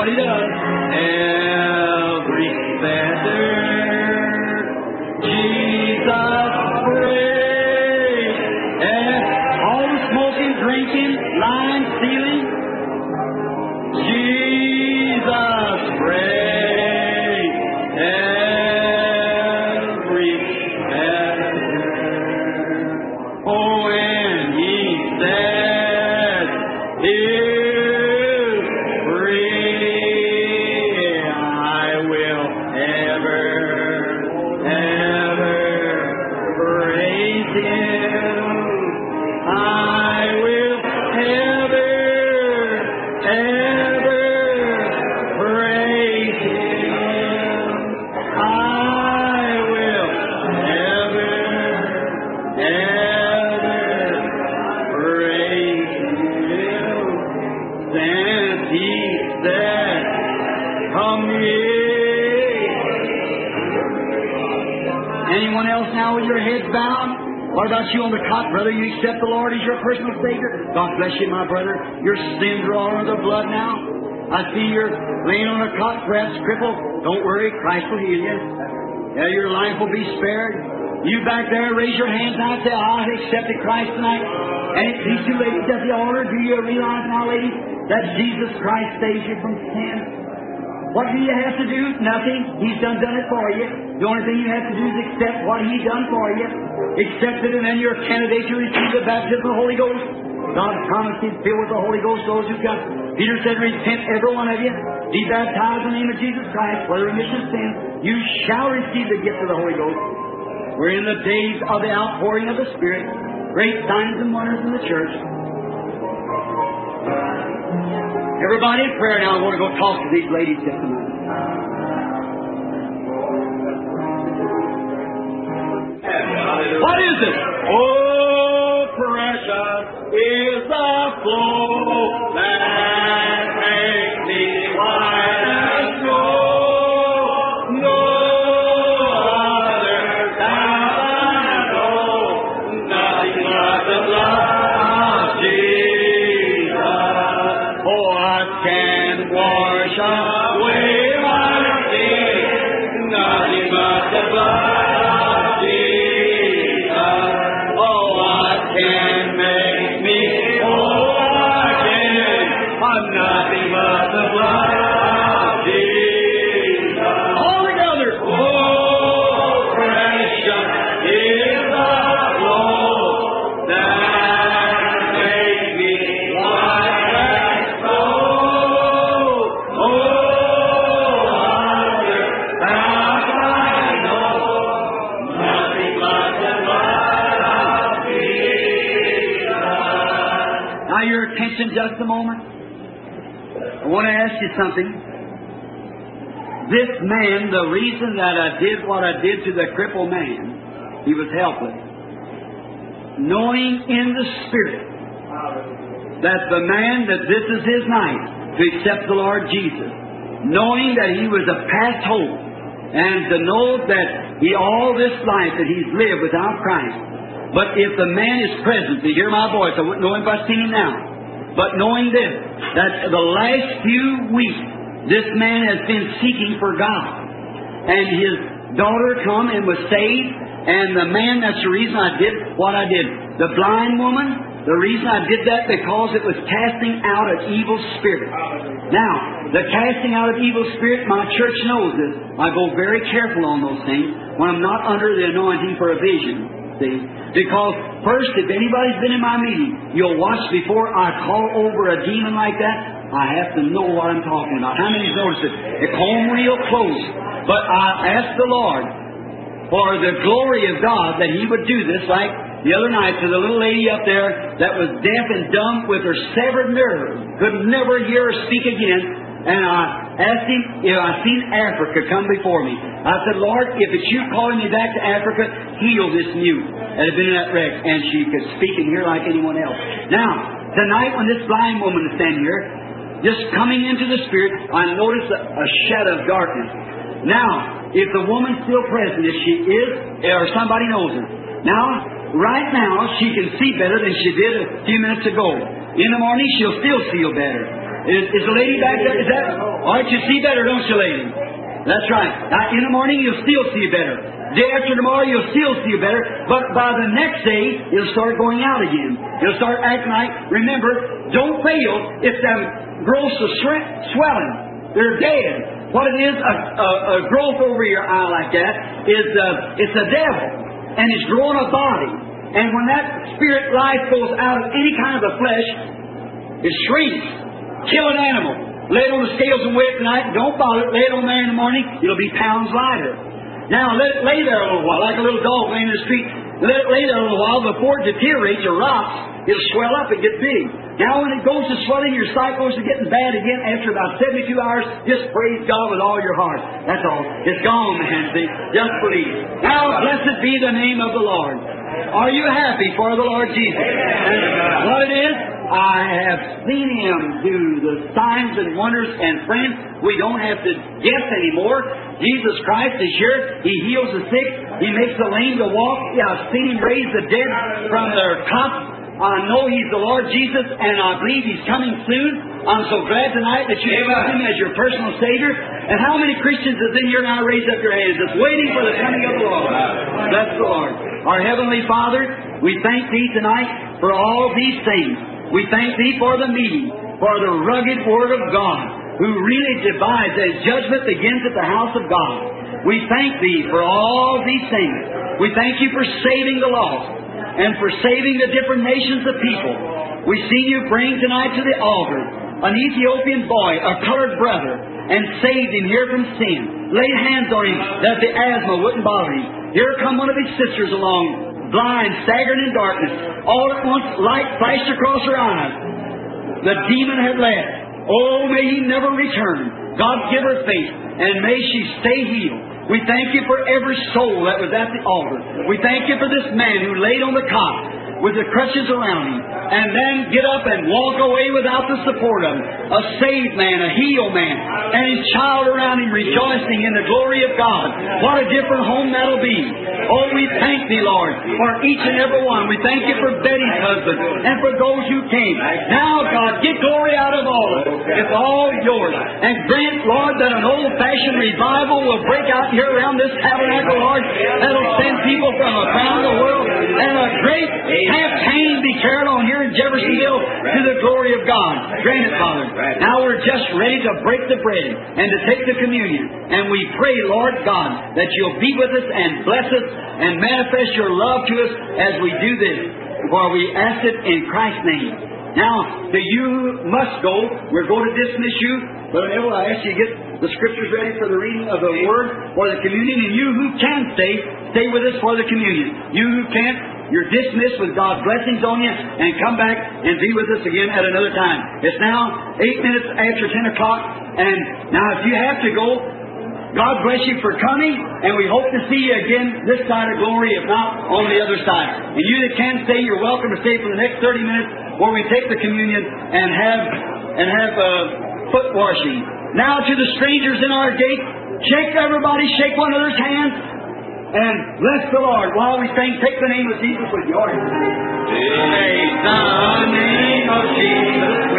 what He does. Every feather, Jesus praise. And all the smoking, drinking, lying, stealing, Jesus praise. Every feather. Oh, and He said, is free. I will ever praise Him. I will ever praise Him. I will ever praise Him. Since He said, come ye. Anyone else now with your heads bowed? What about you on the cot, brother? You accept the Lord as your personal Savior? God bless you, my brother. Your sins are all under the blood now. I see you're laying on a cot, perhaps crippled. Don't worry, Christ will heal you. Yeah, your life will be spared. You back there, raise your hands now and say, I accepted Christ tonight. And these two ladies at the altar, do you realize now, ladies, that Jesus Christ saves you from sin? What do you have to do? Nothing. He's done it for you. The only thing you have to do is accept what He's done for you. Accept it, and then you're a candidate to receive the baptism of the Holy Ghost. God promised He'd fill with the Holy Ghost those who've got. Peter said, repent, every one of you. Be baptized in the name of Jesus Christ for the remission of sins. You shall receive the gift of the Holy Ghost. We're in the days of the outpouring of the Spirit. Great signs and wonders in the church. Everybody in prayer now. I want to go talk to these ladies just a minute. What is it? Oh, precious is the flow that makes me white as snow. No other than I know, nothing but the blood of Jesus. Oh, I can wash away my sin, nothing but the blood. Just a moment. I want to ask you something. This man, the reason that I did what I did to the crippled man, he was helpless. Knowing in the Spirit that the man, that this is his night to accept the Lord Jesus. Knowing that he was a past hope. And to know that all this life that he's lived without Christ. But if the man is present, to hear my voice, I wouldn't know him if I seen him now. But knowing this, that the last few weeks, this man has been seeking for God. And his daughter come and was saved. And the man, that's the reason I did what I did. The blind woman, the reason I did that because it was casting out an evil spirit. Now, the casting out of evil spirit, my church knows this. I go very careful on those things when I'm not under the anointing for a vision. See? Because first, if anybody's been in my meeting, you'll watch before I call over a demon like that, I have to know what I'm talking about. How many's noticed it? It came real close. But I asked the Lord for the glory of God that He would do this, like the other night to the little lady up there that was deaf and dumb with her severed nerve, could never hear or speak again. And I asked Him if I seen Africa come before me. I said, Lord, if it's You calling me back to Africa, heal this mute that had been in that wreck. And she could speak and hear like anyone else. Now, tonight when this blind woman is standing here, just coming into the Spirit, I noticed a shadow of darkness. Now, if the woman's still present, if she is, or somebody knows her. Now, right now, she can see better than she did a few minutes ago. In the morning, she'll still feel better. Is the lady back there? Is that? All right, you see better, don't you, lady? That's right. Now, in the morning, you'll still see better. Day after tomorrow, you'll still see better. But by the next day, you'll start going out again. You'll start acting like, remember, don't fail if them growths are swelling. They're dead. What it is, a growth over your eye like that, is it's a devil. And it's growing a body. And when that spirit life goes out of any kind of the flesh, it shrinks. Kill an animal. Lay it on the scales and weigh it tonight. Don't bother it. Lay it on there in the morning. It'll be pounds lighter. Now, let it lay there a little while, like a little dog laying in the street. Let it lay there a little while before it deteriorates or rots. It'll swell up and get big. Now, when it goes to swelling, your sight goes to getting bad again after about 72 hours. Just praise God with all your heart. That's all. It's gone, man. See? Just believe. Now, blessed be the name of the Lord. Are you happy for the Lord Jesus? And what it is? I have seen Him do the signs and wonders, and friends, we don't have to guess anymore. Jesus Christ is here. He heals the sick. He makes the lame to walk. I've seen Him raise the dead from their cots. I know He's the Lord Jesus, and I believe He's coming soon. I'm so glad tonight that you have Him as your personal Savior. And how many Christians is in here now? Raise up your hands, just waiting for the coming of the Lord. Bless the Lord. Our Heavenly Father, we thank Thee tonight for all these things. We thank Thee for the meeting, for the rugged Word of God, who really divides as judgment begins at the house of God. We thank Thee for all these things. We thank You for saving the lost and for saving the different nations of people. We see You bring tonight to the altar an Ethiopian boy, a colored brother, and saved him here from sin. Laid hands on him that the asthma wouldn't bother him. Here come one of his sisters along, blind, staggering in darkness. All at once, light flashed across her eyes. The demon had left. Oh, may he never return. God give her faith, and may she stay healed. We thank You for every soul that was at the altar. We thank You for this man who laid on the cot with the crutches around him, and then get up and walk away without the support of him. A saved man, a healed man, and his child around him rejoicing in the glory of God. What a different home that'll be. Oh, we thank Thee, Lord, for each and every one. We thank You for Betty's husband and for those who came. Now, God, get glory out of all of it. It's all Yours. And grant, Lord, that an old-fashioned revival will break out here around this tabernacle, Lord, that'll send people from around the world, and a great campaign be carried on here in Jeffersonville to the glory of God. Grant it, Father. Now we're just ready to break the bread and to take the communion. And we pray, Lord God, that You'll be with us and bless us and manifest Your love to us as we do this. For we ask it in Christ's name. Now, to you who must go, we're going to dismiss you. But Neville, I ask you to get the Scriptures ready for the reading of the Word for the communion. And you who can stay with us for the communion. You who can't, you're dismissed with God's blessings on you, and come back and be with us again at another time. It's now 8 minutes after 10 o'clock, and now if you have to go, God bless you for coming, and we hope to see you again this side of glory, if not on the other side. And you that can stay, you're welcome to stay for the next 30 minutes where we take the communion and have foot washing. Now to the strangers in our gate, shake everybody, shake one another's hands. And bless the Lord while we sing, take the name of Jesus with your hands. Take the name of Jesus.